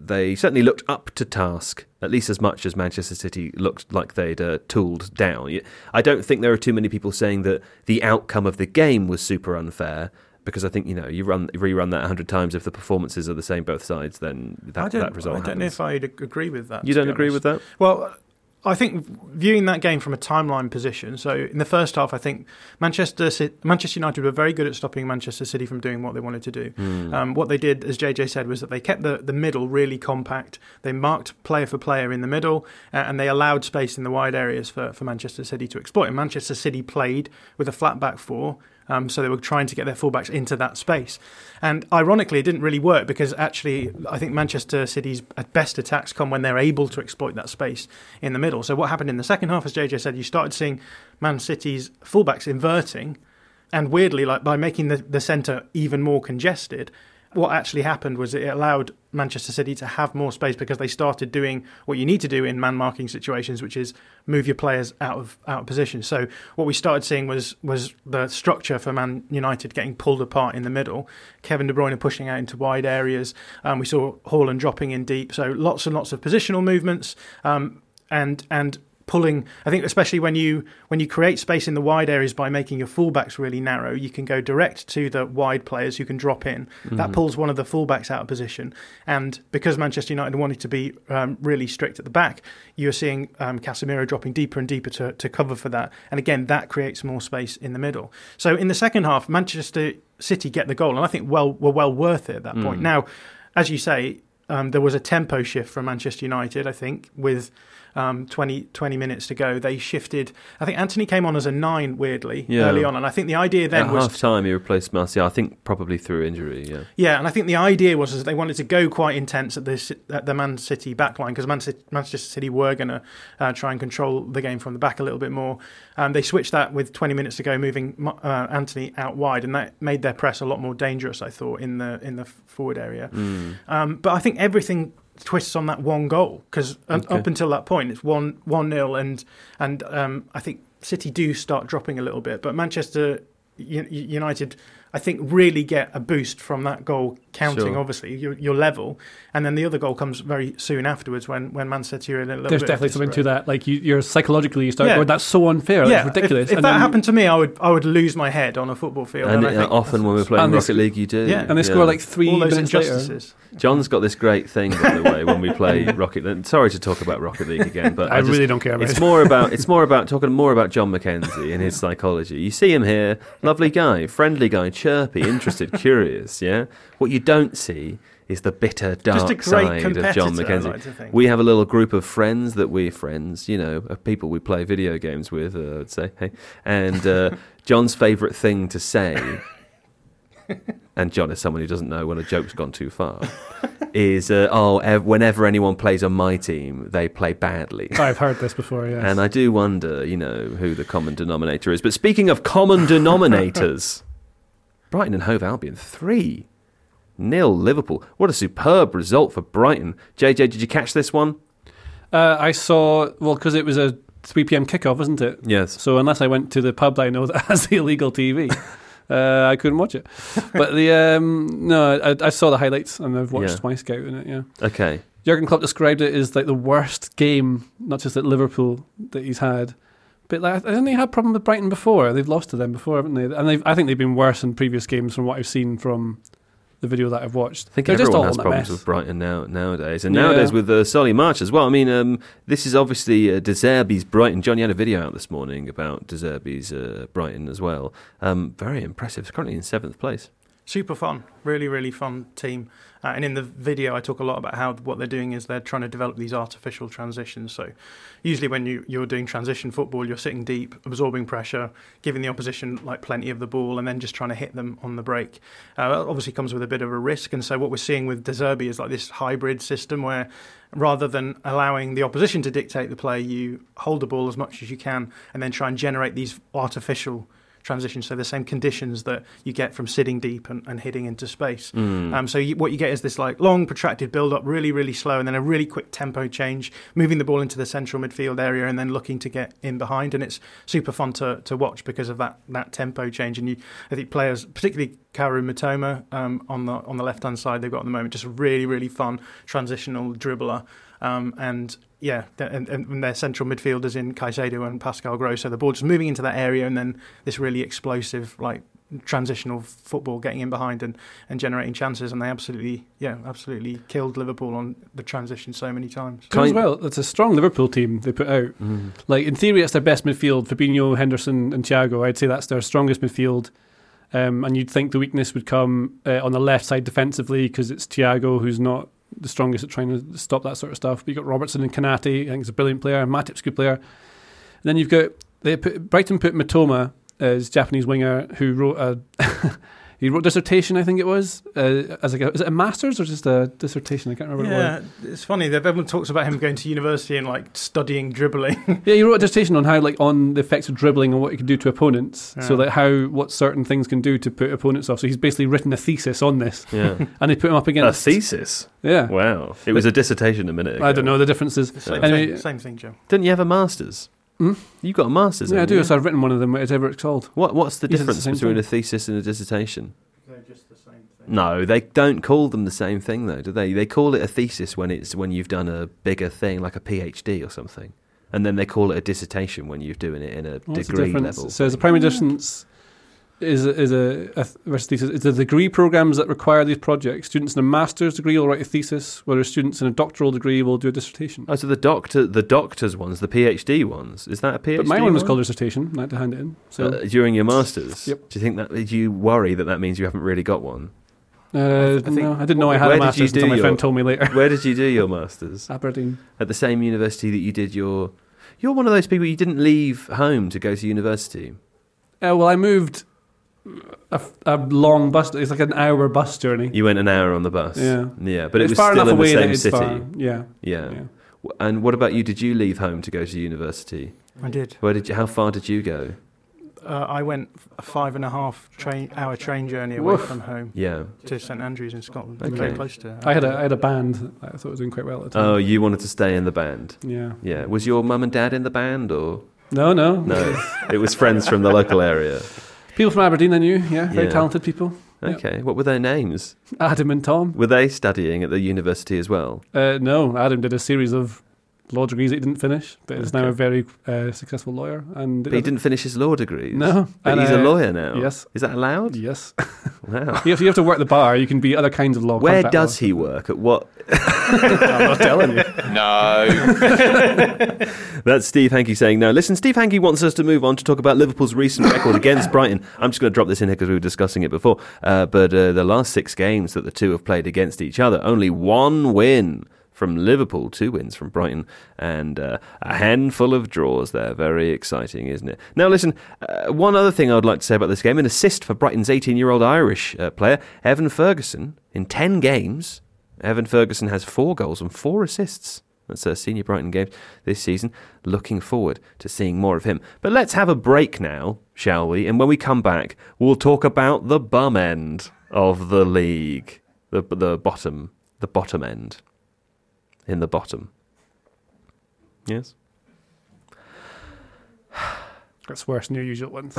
they certainly looked up to task, at least as much as Manchester City looked like they'd tooled down. I don't think there are too many people saying that the outcome of the game was super unfair, because I think, you rerun that 100 times, if the performances are the same both sides, then that result happens. I don't know if I'd agree with that. You don't agree with that? Well, I think viewing that game from a timeline position, so in the first half, I think Manchester United were very good at stopping Manchester City from doing what they wanted to do. What they did, as JJ said, was that they kept the middle really compact. They marked player for player in the middle, and they allowed space in the wide areas for Manchester City to exploit. And Manchester City played with a flat back four. So they were trying to get their fullbacks into that space. And ironically, it didn't really work, because actually I think Manchester City's best attacks come when they're able to exploit that space in the middle. So what happened in the second half, as JJ said, you started seeing Man City's fullbacks inverting, and weirdly, like by making the centre even more congested, what actually happened was it allowed Manchester City to have more space, because they started doing what you need to do in man-marking situations, which is move your players out of position. So what we started seeing was the structure for Man United getting pulled apart in the middle, Kevin De Bruyne pushing out into wide areas. We saw Haaland dropping in deep. So lots and lots of positional movements, and pulling. I think especially when you create space in the wide areas by making your fullbacks really narrow, you can go direct to the wide players who can drop in. That pulls one of the fullbacks out of position, and because Manchester United wanted to be really strict at the back, you're seeing Casemiro dropping deeper and deeper to cover for that, and again that creates more space in the middle. So in the second half, Manchester City get the goal, and I think were well worth it at that point. Now, as you say, there was a tempo shift from Manchester United, I think, with 20 minutes to go. They shifted. I think Anthony came on as a 9, weirdly, early on. And I think the idea then was... At half-time, he replaced Martial, I think probably through injury, Yeah, and I think the idea was they wanted to go quite intense at the Man City backline, because Manchester City were going to try and control the game from the back a little bit more. They switched that with 20 minutes to go, moving Anthony out wide, and that made their press a lot more dangerous, I thought, in the forward area. But I think everything twists on that one goal, because up until that point it's 1-0, and I think City do start dropping a little bit, but Manchester United, I think, really get a boost from that goal counting. Sure. Obviously you're level, and then the other goal comes very soon afterwards when Man City are in a little There's bit definitely something to that, like you're psychologically you start going, that's so unfair, that's ridiculous. If that happened to me, I would lose my head on a football field, and often when we're playing Rocket League you do, and they score like 3 minutes later. John's got this great thing, by the way, when we play Rocket League. Sorry to talk about Rocket League again, but I really don't care about it. It's more about talking more about John McKenzie and his psychology. You see him here, lovely guy, friendly guy, chirpy, interested, curious, yeah? What you don't see is the bitter, dark side of John McKenzie. We have a little group of friends that we're friends, of people we play video games with, I would say, hey. And John's favourite thing to say, and John is someone who doesn't know when a joke's gone too far, is, whenever anyone plays on my team, they play badly. I've heard this before, yes. And I do wonder, who the common denominator is. But speaking of common denominators, Brighton and Hove Albion 3-0 Liverpool. What a superb result for Brighton. JJ, did you catch this one? I saw, because it was a 3 p.m. kickoff, wasn't it? Yes. So unless I went to the pub that I know that has the illegal TV, I couldn't watch it. But I saw the highlights, and I've watched my scout in it, Okay. Jurgen Klopp described it as like the worst game, not just at Liverpool, that he's had. But hasn't he had a problem with Brighton before? They've lost to them before, haven't they? And I think they've been worse in previous games from what I've seen from the video that I've watched. I think everyone has problems with Brighton nowadays. And nowadays with Solly March as well. I mean, this is obviously De Zerbi's Brighton. Johnny had a video out this morning about De Zerbi's Brighton as well. Very impressive. It's currently in 7th place. Super fun, really, really fun team. And in the video, I talk a lot about how what they're doing is they're trying to develop these artificial transitions. So usually when you're doing transition football, you're sitting deep, absorbing pressure, giving the opposition like plenty of the ball, and then just trying to hit them on the break. That obviously comes with a bit of a risk. And so what we're seeing with De Zerbi is like this hybrid system where rather than allowing the opposition to dictate the play, you hold the ball as much as you can and then try and generate these artificial transition, so the same conditions that you get from sitting deep and hitting into space. So what you get is this like long, protracted build-up, really, really slow, and then a really quick tempo change, moving the ball into the central midfield area and then looking to get in behind. And it's super fun to watch because of that tempo change. And I think players, particularly Kaoru Mitoma on the left-hand side they've got at the moment, just a really, really fun transitional dribbler. And their central midfielders in Caicedo and Pascal Gross, so the ball just moving into that area and then this really explosive like transitional football getting in behind and generating chances, and they absolutely killed Liverpool on the transition so many times. As well, it's a strong Liverpool team they put out. Like in theory it's their best midfield, Fabinho, Henderson and Thiago. I'd say that's their strongest midfield. And you'd think the weakness would come on the left side defensively because it's Thiago who's not the strongest at trying to stop that sort of stuff. But you've got Robertson and Kanate, I think he's a brilliant player, and Matip's a good player. And then you've got Brighton put Mitoma as Japanese winger who wrote he wrote dissertation, I think it was, is it a master's or just a dissertation? I can't remember what it was. It's funny that everyone talks about him going to university and like studying dribbling. Yeah, he wrote a dissertation on how on the effects of dribbling and what it can do to opponents. Yeah. So like what certain things can do to put opponents off. So he's basically written a thesis on this. Yeah. And they put him up against a thesis. Yeah. Wow. It was a dissertation a minute ago. I don't know the differences. Same thing, Joe. Didn't you have a master's? You got a master's? Yeah, I do. So I've written one of them, whatever it's called. What's the difference between a thesis and a dissertation? They're just the same thing. No, they don't call them the same thing, though, do they? They call it a thesis when you've done a bigger thing, like a PhD or something, and then they call it a dissertation when you're doing it in a degree level. So, as a primary distance is versus thesis. It's the degree programs that require these projects. Students in a master's degree will write a thesis, whereas students in a doctoral degree will do a dissertation. Oh, so the doctor's ones, the PhD ones, is that a PhD? But my one was called a dissertation. I had to hand it in. So during your master's, yep. Do you think do you worry that means you haven't really got one? No, I didn't know I had a master's until my friend told me later. Where did you do your master's? Aberdeen. At the same university that you did your... You're one of those people, you didn't leave home to go to university. Well, I moved a long bus. It's like an hour bus journey. You went an hour on the bus? Yeah, but it was far still enough in the away same city. Far. Yeah. And what about you? Did you leave home to go to university? I did. How far did you go? I went a 5.5 hour train journey away from home. Yeah. To St Andrews in Scotland. Okay. Very close to. I had a band. I thought it was doing quite well at the time. Oh, you wanted to stay in the band? Yeah. Yeah. Was your mum and dad in the band or? No. It was friends from the local area. People from Aberdeen I knew. Yeah. Very talented people. Okay. Yep. What were their names? Adam and Tom. Were they studying at the university as well? No. Adam did a series of law degrees that he didn't finish, but is now a very successful lawyer. But he didn't finish his law degrees? No. But he's a lawyer now? Yes. Is that allowed? Yes. Wow. You have to work the bar. You can be other kinds of law. Where does he work? At what? I'm not telling you. No. That's Steve Hankey saying no. Listen, Steve Hankey wants us to move on to talk about Liverpool's recent record against Brighton. I'm just going to drop this in here because we were discussing it before. But the last 6 games that the two have played against each other, only 1 win from Liverpool, 2 wins from Brighton, and a handful of draws there. Very exciting, isn't it? Now, listen, one other thing I would like to say about this game, an assist for Brighton's 18-year-old Irish player, Evan Ferguson. In 10 games, Evan Ferguson has 4 goals and 4 assists. That's senior Brighton games this season. Looking forward to seeing more of him. But let's have a break now, shall we? And when we come back, we'll talk about the bum end of the league. The bottom end. In the bottom. Yes? That's worse than your usual ones.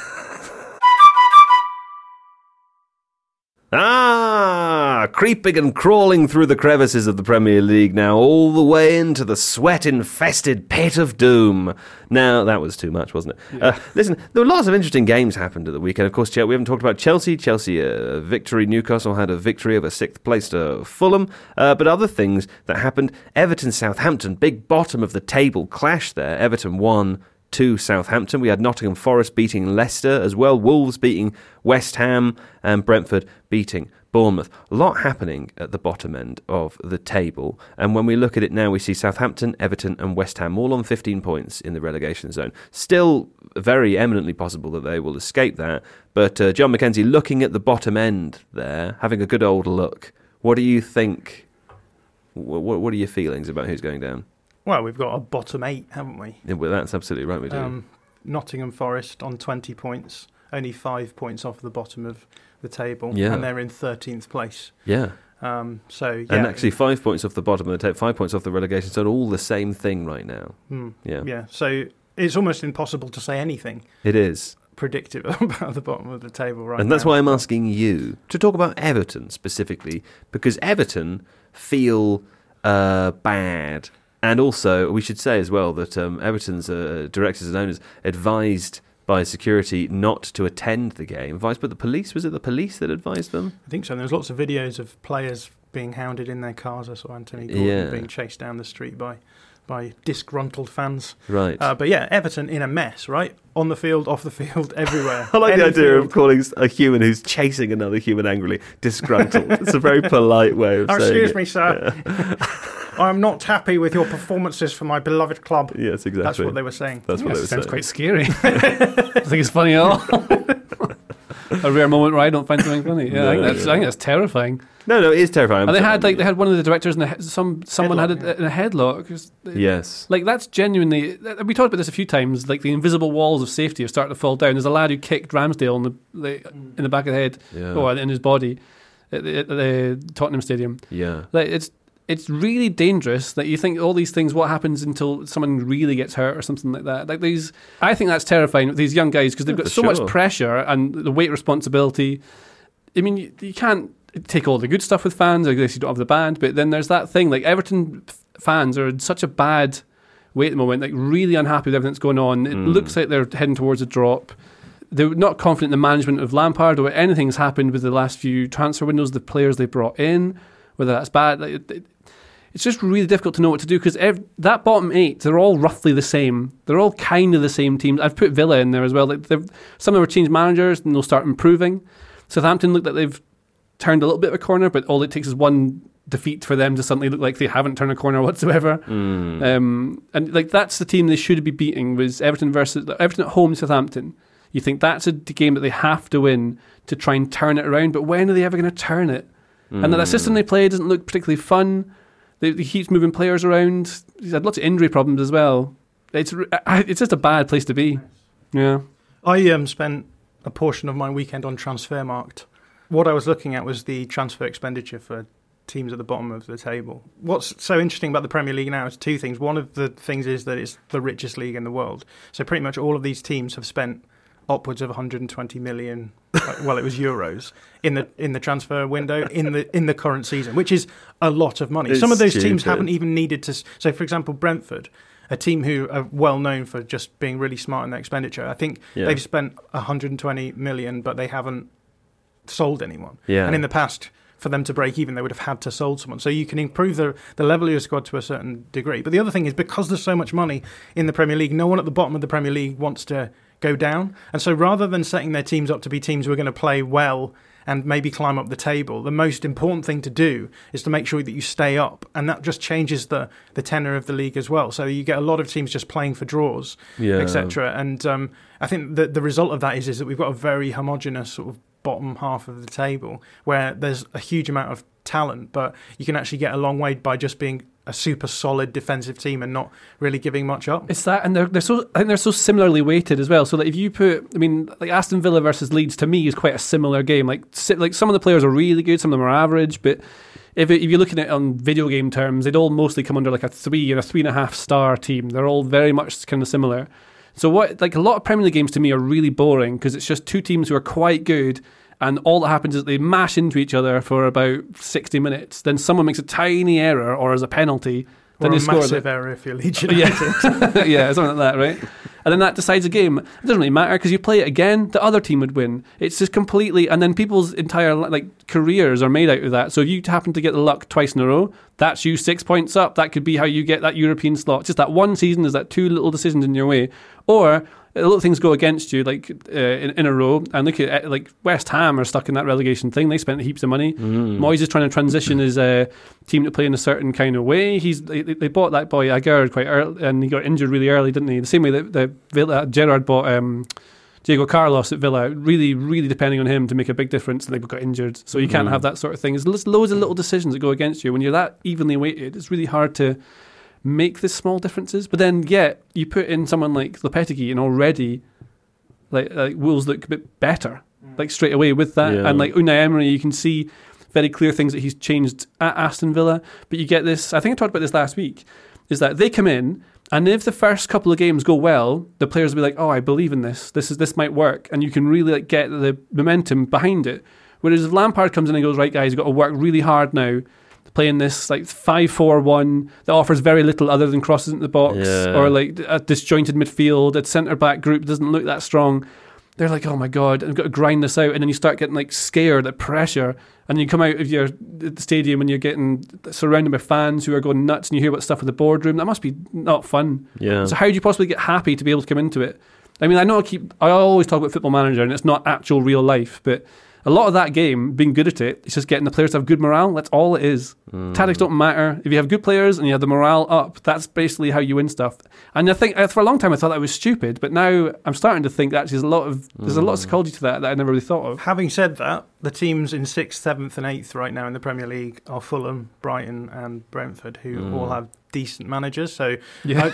Creeping and crawling through the crevices of the Premier League now, all the way into the sweat-infested pit of doom. Now, that was too much, wasn't it? Yeah. Listen, there were lots of interesting games happened at the weekend. Of course, we haven't talked about Chelsea. Chelsea, a victory. Newcastle had a victory over 6th place to Fulham. But other things that happened, Everton-Southampton, big bottom of the table clash there. Everton won to Southampton. We had Nottingham Forest beating Leicester as well, Wolves beating West Ham, and Brentford beating Bournemouth. A lot happening at the bottom end of the table, and when we look at it now, we see Southampton, Everton and West Ham all on 15 points in the relegation zone. Still very eminently possible that they will escape that, but John McKenzie, looking at the bottom end there, having a good old look, what do you think? What are your feelings about who's going down? Well, we've got a bottom 8, haven't we? Yeah, well, that's absolutely right, we do. Nottingham Forest on 20 points, only 5 points off the bottom of the table, Yeah. and they're in 13th place. Yeah. So yeah, And actually 5 points off the bottom of the table, 5 points off the relegation, so all the same thing right now. Yeah. yeah. So it's almost impossible to say anything It is. predictive about the bottom of the table right now. And that's why I'm asking you to talk about Everton specifically, because Everton feel bad. And also, we should say as well that Everton's directors and owners advised by security not to attend the game. Advised by the police? Was it the police that advised them? I think so. And there's lots of videos of players being hounded in their cars. I saw Anthony Gordon being chased down the street by disgruntled fans. Right. But yeah, Everton in a mess, right? On the field, off the field, everywhere. I like the Any idea field. of calling a human who's chasing another human angrily disgruntled. It's a very polite way of saying Excuse it. me, sir. I'm not happy with your performances for my beloved club. Yes, exactly. That's what they were saying. That's what they were Sounds saying. quite scary. I think it's funny at all. A rare moment where I don't find something funny. Yeah, I think that's terrifying. No, it is terrifying. And they had one of the directors in someone had it in a headlock. Yes. Like that's genuinely. We talked about this a few times. Like the invisible walls of safety are starting to fall down. There's a lad who kicked Ramsdale in the back of the head, or in his body, at the Tottenham Stadium. Yeah. Like it's really dangerous that you think all these things. What happens until someone really gets hurt or something like that? Like these, I think that's terrifying with these young guys because they've got so much pressure and the weight responsibility. I mean, you can't take all the good stuff with fans. I guess you don't have the band, but then there's that thing. Like Everton fans are in such a bad way at the moment. Like really unhappy with everything that's going on. It looks like they're heading towards a drop. They're not confident in the management of Lampard or anything's happened with the last few transfer windows. The players they brought in, whether that's bad. Like, it's just really difficult to know what to do because that bottom 8, they're all roughly the same. They're all kind of the same teams. I've put Villa in there as well. Like some of them have changed managers and they'll start improving. Southampton look like they've turned a little bit of a corner, but all it takes is one defeat for them to suddenly look like they haven't turned a corner whatsoever. And like that's the team they should be beating was Everton at home to Southampton. You think that's a game that they have to win to try and turn it around, but when are they ever going to turn it? And that system they play doesn't look particularly fun. He keeps moving players around. He's had lots of injury problems as well. It's just a bad place to be. Yeah. I spent a portion of my weekend on Transfermarkt. What I was looking at was the transfer expenditure for teams at the bottom of the table. What's so interesting about the Premier League now is two things. One of the things is that it's the richest league in the world. So pretty much all of these teams have spent upwards of 120 million, well, it was euros in the transfer window in the current season, which is a lot of money. Some of those teams haven't even needed to. So, for example, Brentford, a team who are well known for just being really smart in their expenditure. I think they've spent 120 million, but they haven't sold anyone. Yeah. And in the past, for them to break even, they would have had to sold someone. So you can improve the level of your squad to a certain degree. But the other thing is because there's so much money in the Premier League, no one at the bottom of the Premier League wants to go down. And so rather than setting their teams up to be teams who are going to play well and maybe climb up the table, the most important thing to do is to make sure that you stay up. And that just changes the tenor of the league as well. So you get a lot of teams just playing for draws, etc. And I think that the result of that is that we've got a very homogenous sort of bottom half of the table where there's a huge amount of talent, but you can actually get a long way by just being a super solid defensive team and not really giving much up. It's that, and I think they're so similarly weighted as well. So that if you put, like Aston Villa versus Leeds to me is quite a similar game. Like some of the players are really good, some of them are average, but if you're looking at it on video game terms, they'd all mostly come under like a 3 or a 3.5 star team. They're all very much kind of similar. So what, like a lot of Premier League games to me are really boring because it's just two teams who are quite good. And all that happens is they mash into each other for about 60 minutes. Then someone makes a tiny error or as a penalty. Then or they a score massive error if you're Leeds United. Yeah, something like that, right? And then that decides a game. It doesn't really matter because you play it again, the other team would win. It's just completely... And then people's entire careers are made out of that. So if you happen to get the luck twice in a row, that's you 6 points up. That could be how you get that European slot. Just that one season is that two little decisions in your way. Or... little things go against you, in a row. And look at West Ham are stuck in that relegation thing. They spent heaps of money. Moyes is trying to transition his team to play in a certain kind of way. They bought that boy Aguerd quite early, and he got injured really early, didn't he? The same way that Villa, Gerrard bought Diego Carlos at Villa, really, really depending on him to make a big difference, and they got injured. So you can't have that sort of thing. There's loads of little decisions that go against you when you're that evenly weighted. It's really hard to make the small differences. But then, you put in someone like Lopetegui, and already like Wolves look a bit better, like straight away with that. Yeah. And like Unai Emery, you can see very clear things that he's changed at Aston Villa. But you get this, I think I talked about this last week, is that they come in, and if the first couple of games go well, the players will be like, oh, I believe in this. This might work. And you can really like get the momentum behind it. Whereas if Lampard comes in and goes, right, guys, you've got to work really hard now, playing this like 5-4-1 that offers very little other than crosses into the box, or like a disjointed midfield, a centre-back group doesn't look that strong. They're like, oh my God, I've got to grind this out. And then you start getting like scared at pressure. And you come out of your stadium and you're getting surrounded by fans who are going nuts, and you hear about stuff in the boardroom. That must be not fun. Yeah. So how do you possibly get happy to be able to come into it? I mean, I always talk about Football Manager, and it's not actual real life, but a lot of that game, being good at it, it's just getting the players to have good morale. That's all it is. Tactics don't matter. If you have good players and you have the morale up, that's basically how you win stuff. And I think for a long time I thought that was stupid, but now I'm starting to think that actually there's a lot of psychology to that I never really thought of. Having said that, the teams in 6th, 7th and 8th right now in the Premier League are Fulham, Brighton and Brentford, who all have decent managers. So Yeah.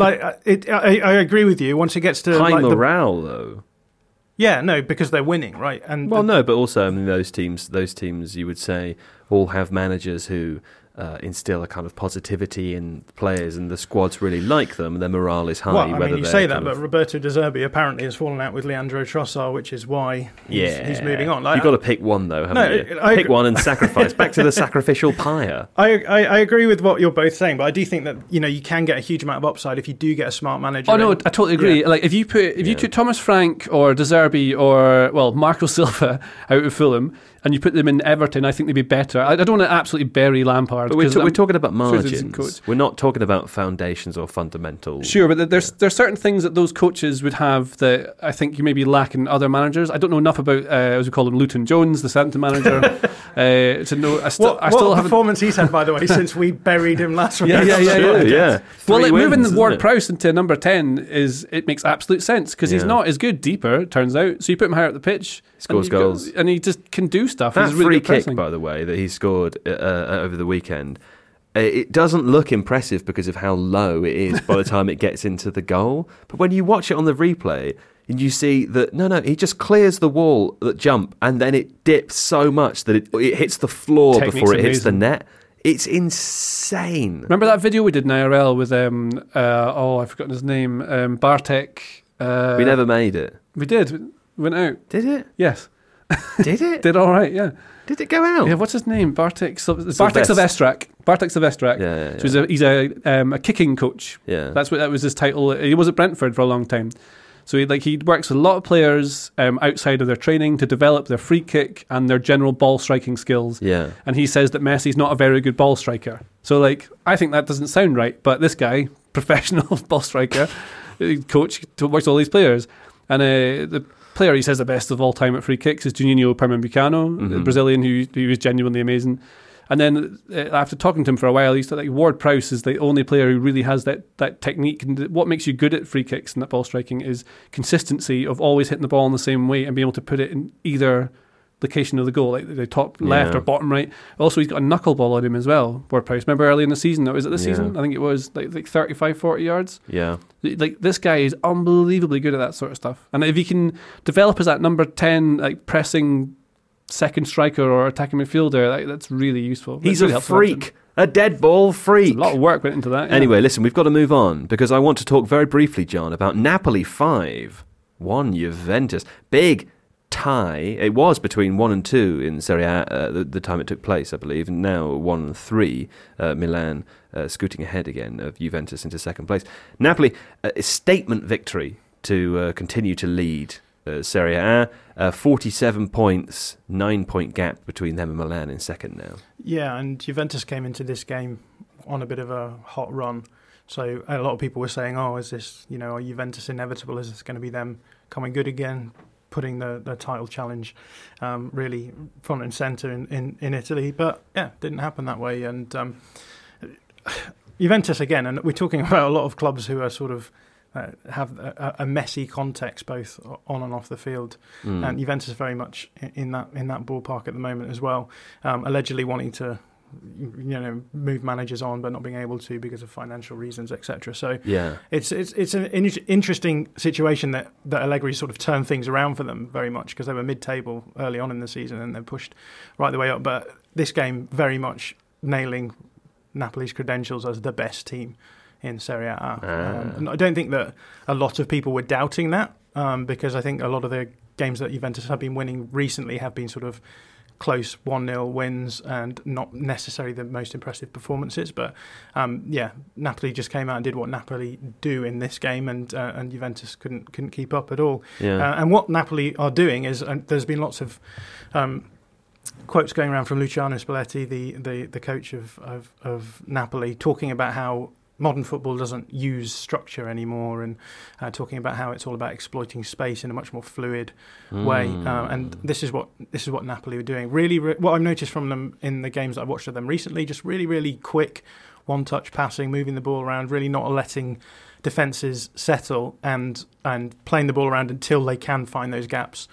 I agree with you. Once it gets to High morale, though. Yeah, no, because they're winning, right? And no, but also I mean, those teams, you would say, all have managers who instill a kind of positivity in players, and the squads really like them, and their morale is high. Well, I mean, you say that, but Roberto De Zerbi apparently has fallen out with Leandro Trossard, which is why he's moving on. You've got to pick one, though, haven't you? Pick one and sacrifice. Back to the sacrificial pyre. I agree with what you're both saying, but I do think that you can get a huge amount of upside if you do get a smart manager. Oh no, I totally agree. Yeah. Like if you took Thomas Frank or De Zerbi or Marco Silva out of Fulham and you put them in Everton, I think they'd be better. I don't want to absolutely bury Lampard. But we're talking about margins. We're not talking about foundations or fundamentals. Sure, but there's certain things that those coaches would have that I think you maybe lack in other managers. I don't know enough about, as we call him, Luton Jones, the Southampton manager, to know. I still what haven't. Performance he's had, by the way, since we buried him last week. Yeah. Well, like moving Ward Prowse into number 10 it makes absolute sense because he's not as good deeper, it turns out. So you put him higher up the pitch, scores goals, and he just can do stuff. That he's really free kick, by the way, that he scored over the weekend, it doesn't look impressive because of how low it is by the time it gets into the goal. But when you watch it on the replay, and you see that he just clears the wall that jump, and then it dips so much that it hits the floor before it hits the net. It's insane. Remember that video we did in IRL with I've forgotten his name, Bartek. We never made it. We did. We went out. Did it? Yes. Did it? Did all right, yeah. Did it go out? Yeah, what's his name? Bartek Silvestrak. Bartek Silvestrak. Yeah. So he's a kicking coach. Yeah. That was his title. He was at Brentford for a long time. So he works with a lot of players outside of their training to develop their free kick and their general ball striking skills. Yeah. And he says that Messi's not a very good ball striker. So I think that doesn't sound right, but this guy, professional ball striker, coach, works with all these players. And the player he says the best of all time at free kicks is Juninho Pernambucano, the Brazilian who was genuinely amazing. And then after talking to him for a while, he said Ward Prowse is the only player who really has that technique. And what makes you good at free kicks and that ball striking is consistency of always hitting the ball in the same way and being able to put it in either location of the goal, like the top left or bottom right. Also, he's got a knuckleball on him as well, Ward Prowse. Remember early in the season? Was it this season? I think it was like 35, 40 yards. Yeah. Like this guy is unbelievably good at that sort of stuff. And if he can develop as that number 10, pressing second striker or attacking midfielder, that's really useful. He's really a freak, a dead ball freak. A lot of work went into that. Yeah. Anyway, listen, we've got to move on because I want to talk very briefly, John, about Napoli 5-1 Juventus. Big tie. It was between 1 and 2 in Serie A the time it took place, I believe, and now 1 and 3. Milan scooting ahead again of Juventus into second place. Napoli, a statement victory to continue to lead Serie A, 47 points, 9-point gap between them and Milan in second now. Yeah, and Juventus came into this game on a bit of a hot run. So a lot of people were saying, is this, are Juventus inevitable? Is this going to be them coming good again, putting the title challenge really front and centre in Italy? But yeah, didn't happen that way. And Juventus again, and we're talking about a lot of clubs who are sort of have a messy context both on and off the field, and Juventus is very much in that ballpark at the moment as well. Allegedly wanting to move managers on but not being able to because of financial reasons, etc. So Yeah. it's an interesting situation that Allegri sort of turned things around for them very much, because they were mid-table early on in the season and they pushed right the way up. But this game very much nailing Napoli's credentials as the best team in Serie A. And I don't think that a lot of people were doubting that, because I think a lot of the games that Juventus have been winning recently have been sort of close 1-0 wins and not necessarily the most impressive performances. But Napoli just came out and did what Napoli do in this game, and Juventus couldn't keep up at all. Yeah. And what Napoli are doing is, there's been lots of quotes going around from Luciano Spalletti, the coach of Napoli, talking about how modern football doesn't use structure anymore, and talking about how it's all about exploiting space in a much more fluid way. And this is what Napoli were doing. Really, what I've noticed from them in the games that I've watched of them recently, just really, really quick one-touch passing, moving the ball around, really not letting defences settle, and playing the ball around until they can find those gaps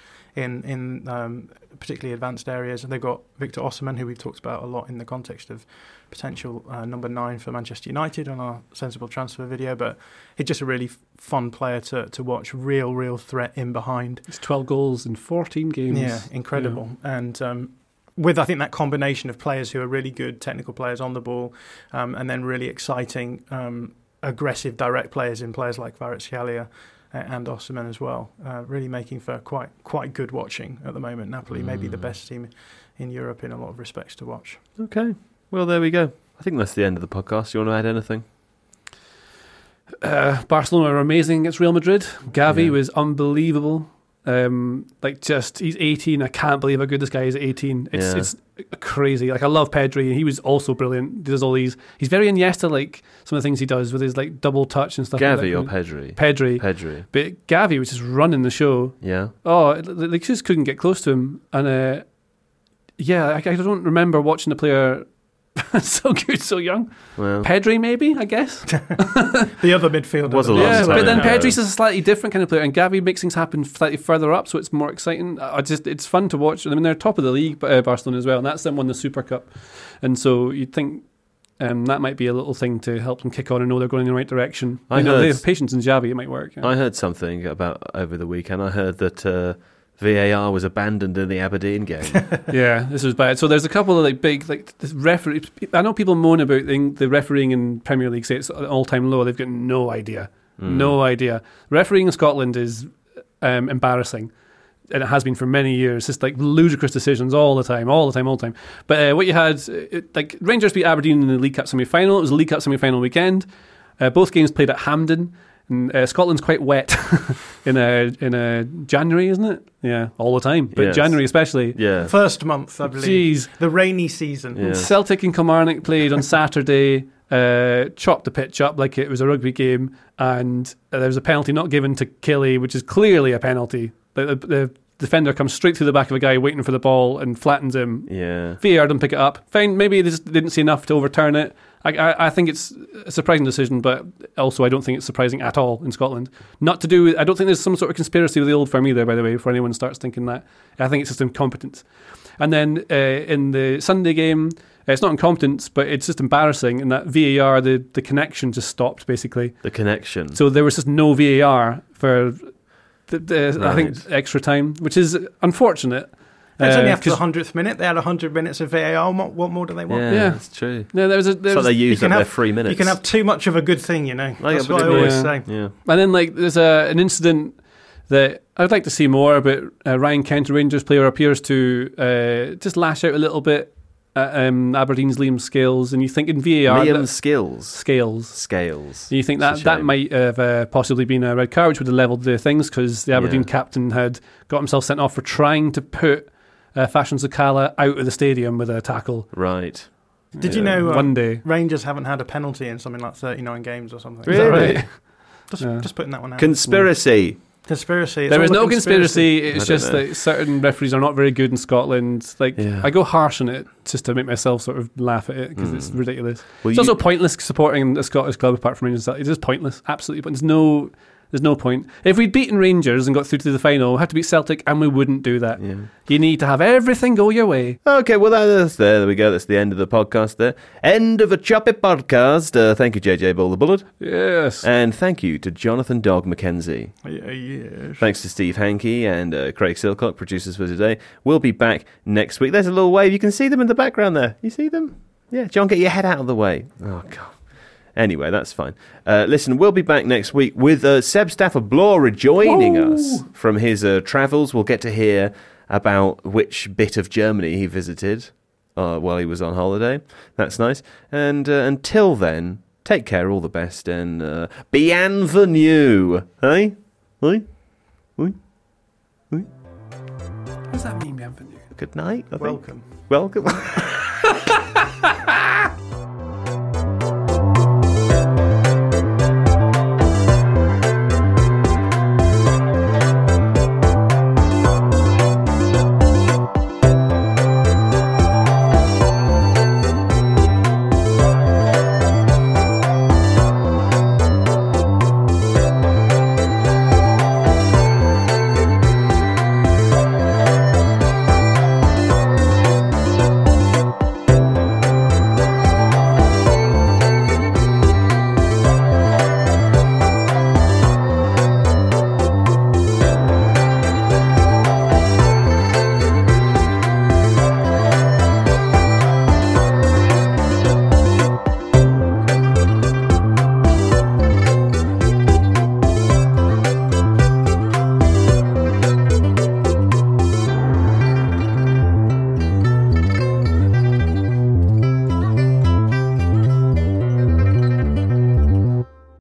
in particularly advanced areas. And they've got Victor Osimhen, who we've talked about a lot in the context of potential number 9 for Manchester United on our sensible transfer video. But he's just a really fun player to watch. Real threat in behind. It's 12 goals in 14 games. Yeah, incredible. Yeah. And with, I think, that combination of players who are really good technical players on the ball, and then really exciting, aggressive, direct players in players like Kvaratskhelia and Osimhen as well, really making for quite good watching at the moment. Napoli may be the best team in Europe in a lot of respects to watch. Okay, well, there we go. I think that's the end of the podcast. You want to add anything? Barcelona are amazing against Real Madrid. Gavi was unbelievable. He's 18. I can't believe how good this guy is at 18. It's crazy. Like, I love Pedri, and he was also brilliant. He does all these. He's very Iniesta, like some of the things he does with his like double touch and stuff. Gavi like that. or Pedri? Pedri. But Gavi was just running the show. Yeah. Oh, they just couldn't get close to him. And I don't remember watching a player so good, so young. Well, Pedri, maybe, I guess. The other midfielder was a long time. But then Pedri's a slightly different kind of player, and Gavi makes things happen slightly further up, so it's more exciting. It's fun to watch. I mean, they're top of the league, Barcelona as well, and that's them won the Super Cup, and so you'd think that might be a little thing to help them kick on and know they're going in the right direction. They have patience in Xavi, it might work. Yeah. I heard something about over the weekend. I heard that VAR was abandoned in the Aberdeen game. Yeah, this was bad. So there's a couple of big referees. I know people moan about the refereeing in Premier League, say it's an all-time low. They've got no idea. No idea. Refereeing in Scotland is embarrassing, and it has been for many years. It's like ludicrous decisions all the time. But what you had, Rangers beat Aberdeen in the League Cup semi-final. It was a League Cup semi-final weekend. Both games played at Hampden. And Scotland's quite wet in January, isn't it? Yeah, all the time. But January especially. Yeah. First month, I believe. Jeez. The rainy season. Yeah. Celtic and Kilmarnock played on Saturday, chopped the pitch up like it was a rugby game, and there was a penalty not given to Kelly, which is clearly a penalty. The defender comes straight through the back of a guy waiting for the ball and flattens him. Yeah. VAR didn't pick it up. Fine, maybe they just didn't see enough to overturn it. I think it's a surprising decision, but also I don't think it's surprising at all in Scotland. Not to do with, I don't think there's some sort of conspiracy with the Old Firm either, by the way, before anyone starts thinking that. I think it's just incompetence. And then in the Sunday game, it's not incompetence, but it's just embarrassing in that VAR, the connection just stopped, basically. The connection. So there was just no VAR for, I think, extra time, which is unfortunate. It's only after the 100th minute. They had 100 minutes of VAR. What more do they want? Yeah, that's true. No, so they use up their 3 minutes. You can have too much of a good thing, That's what I always say. Yeah. And then there's an incident that I'd like to see more, but Ryan Kent, a Rangers player, appears to just lash out a little bit at Aberdeen's Liam Scales, and you think in VAR... Liam Scales? Scales. And you think that might have possibly been a red card, which would have levelled the things, because the Aberdeen captain had got himself sent off for trying to put Fashion Sakala out of the stadium with a tackle. Right. Did you know one day Rangers haven't had a penalty in something like 39 games or something? Really? Is that right? Just putting that one out. Conspiracy. Conspiracy. There is no conspiracy. It's just that certain referees are not very good in Scotland. I go harsh on it just to make myself sort of laugh at it because it's ridiculous. Well, it's also pointless supporting a Scottish club apart from Rangers. It's just pointless. Absolutely. But there's There's no point. If we'd beaten Rangers and got through to the final, we had to beat Celtic, and we wouldn't do that. Yeah. You need to have everything go your way. Okay, well, there we go. That's the end of the podcast there. End of a choppy podcast. Thank you, JJ Ball the Bullet. Yes. And thank you to Jonathan Dog McKenzie. Yes. Thanks to Steve Hankey and Craig Silcock, producers for today. We'll be back next week. There's a little wave. You can see them in the background there. You see them? Yeah, John, get your head out of the way. Oh, God. Anyway, that's fine. Listen, we'll be back next week with Seb Stafford Bloor rejoining us from his travels. We'll get to hear about which bit of Germany he visited while he was on holiday. That's nice. And until then, take care, all the best, and bienvenue. Hey? Hey? Hey? Hey? What does that mean, bienvenue? Good night. I think. Welcome. Welcome.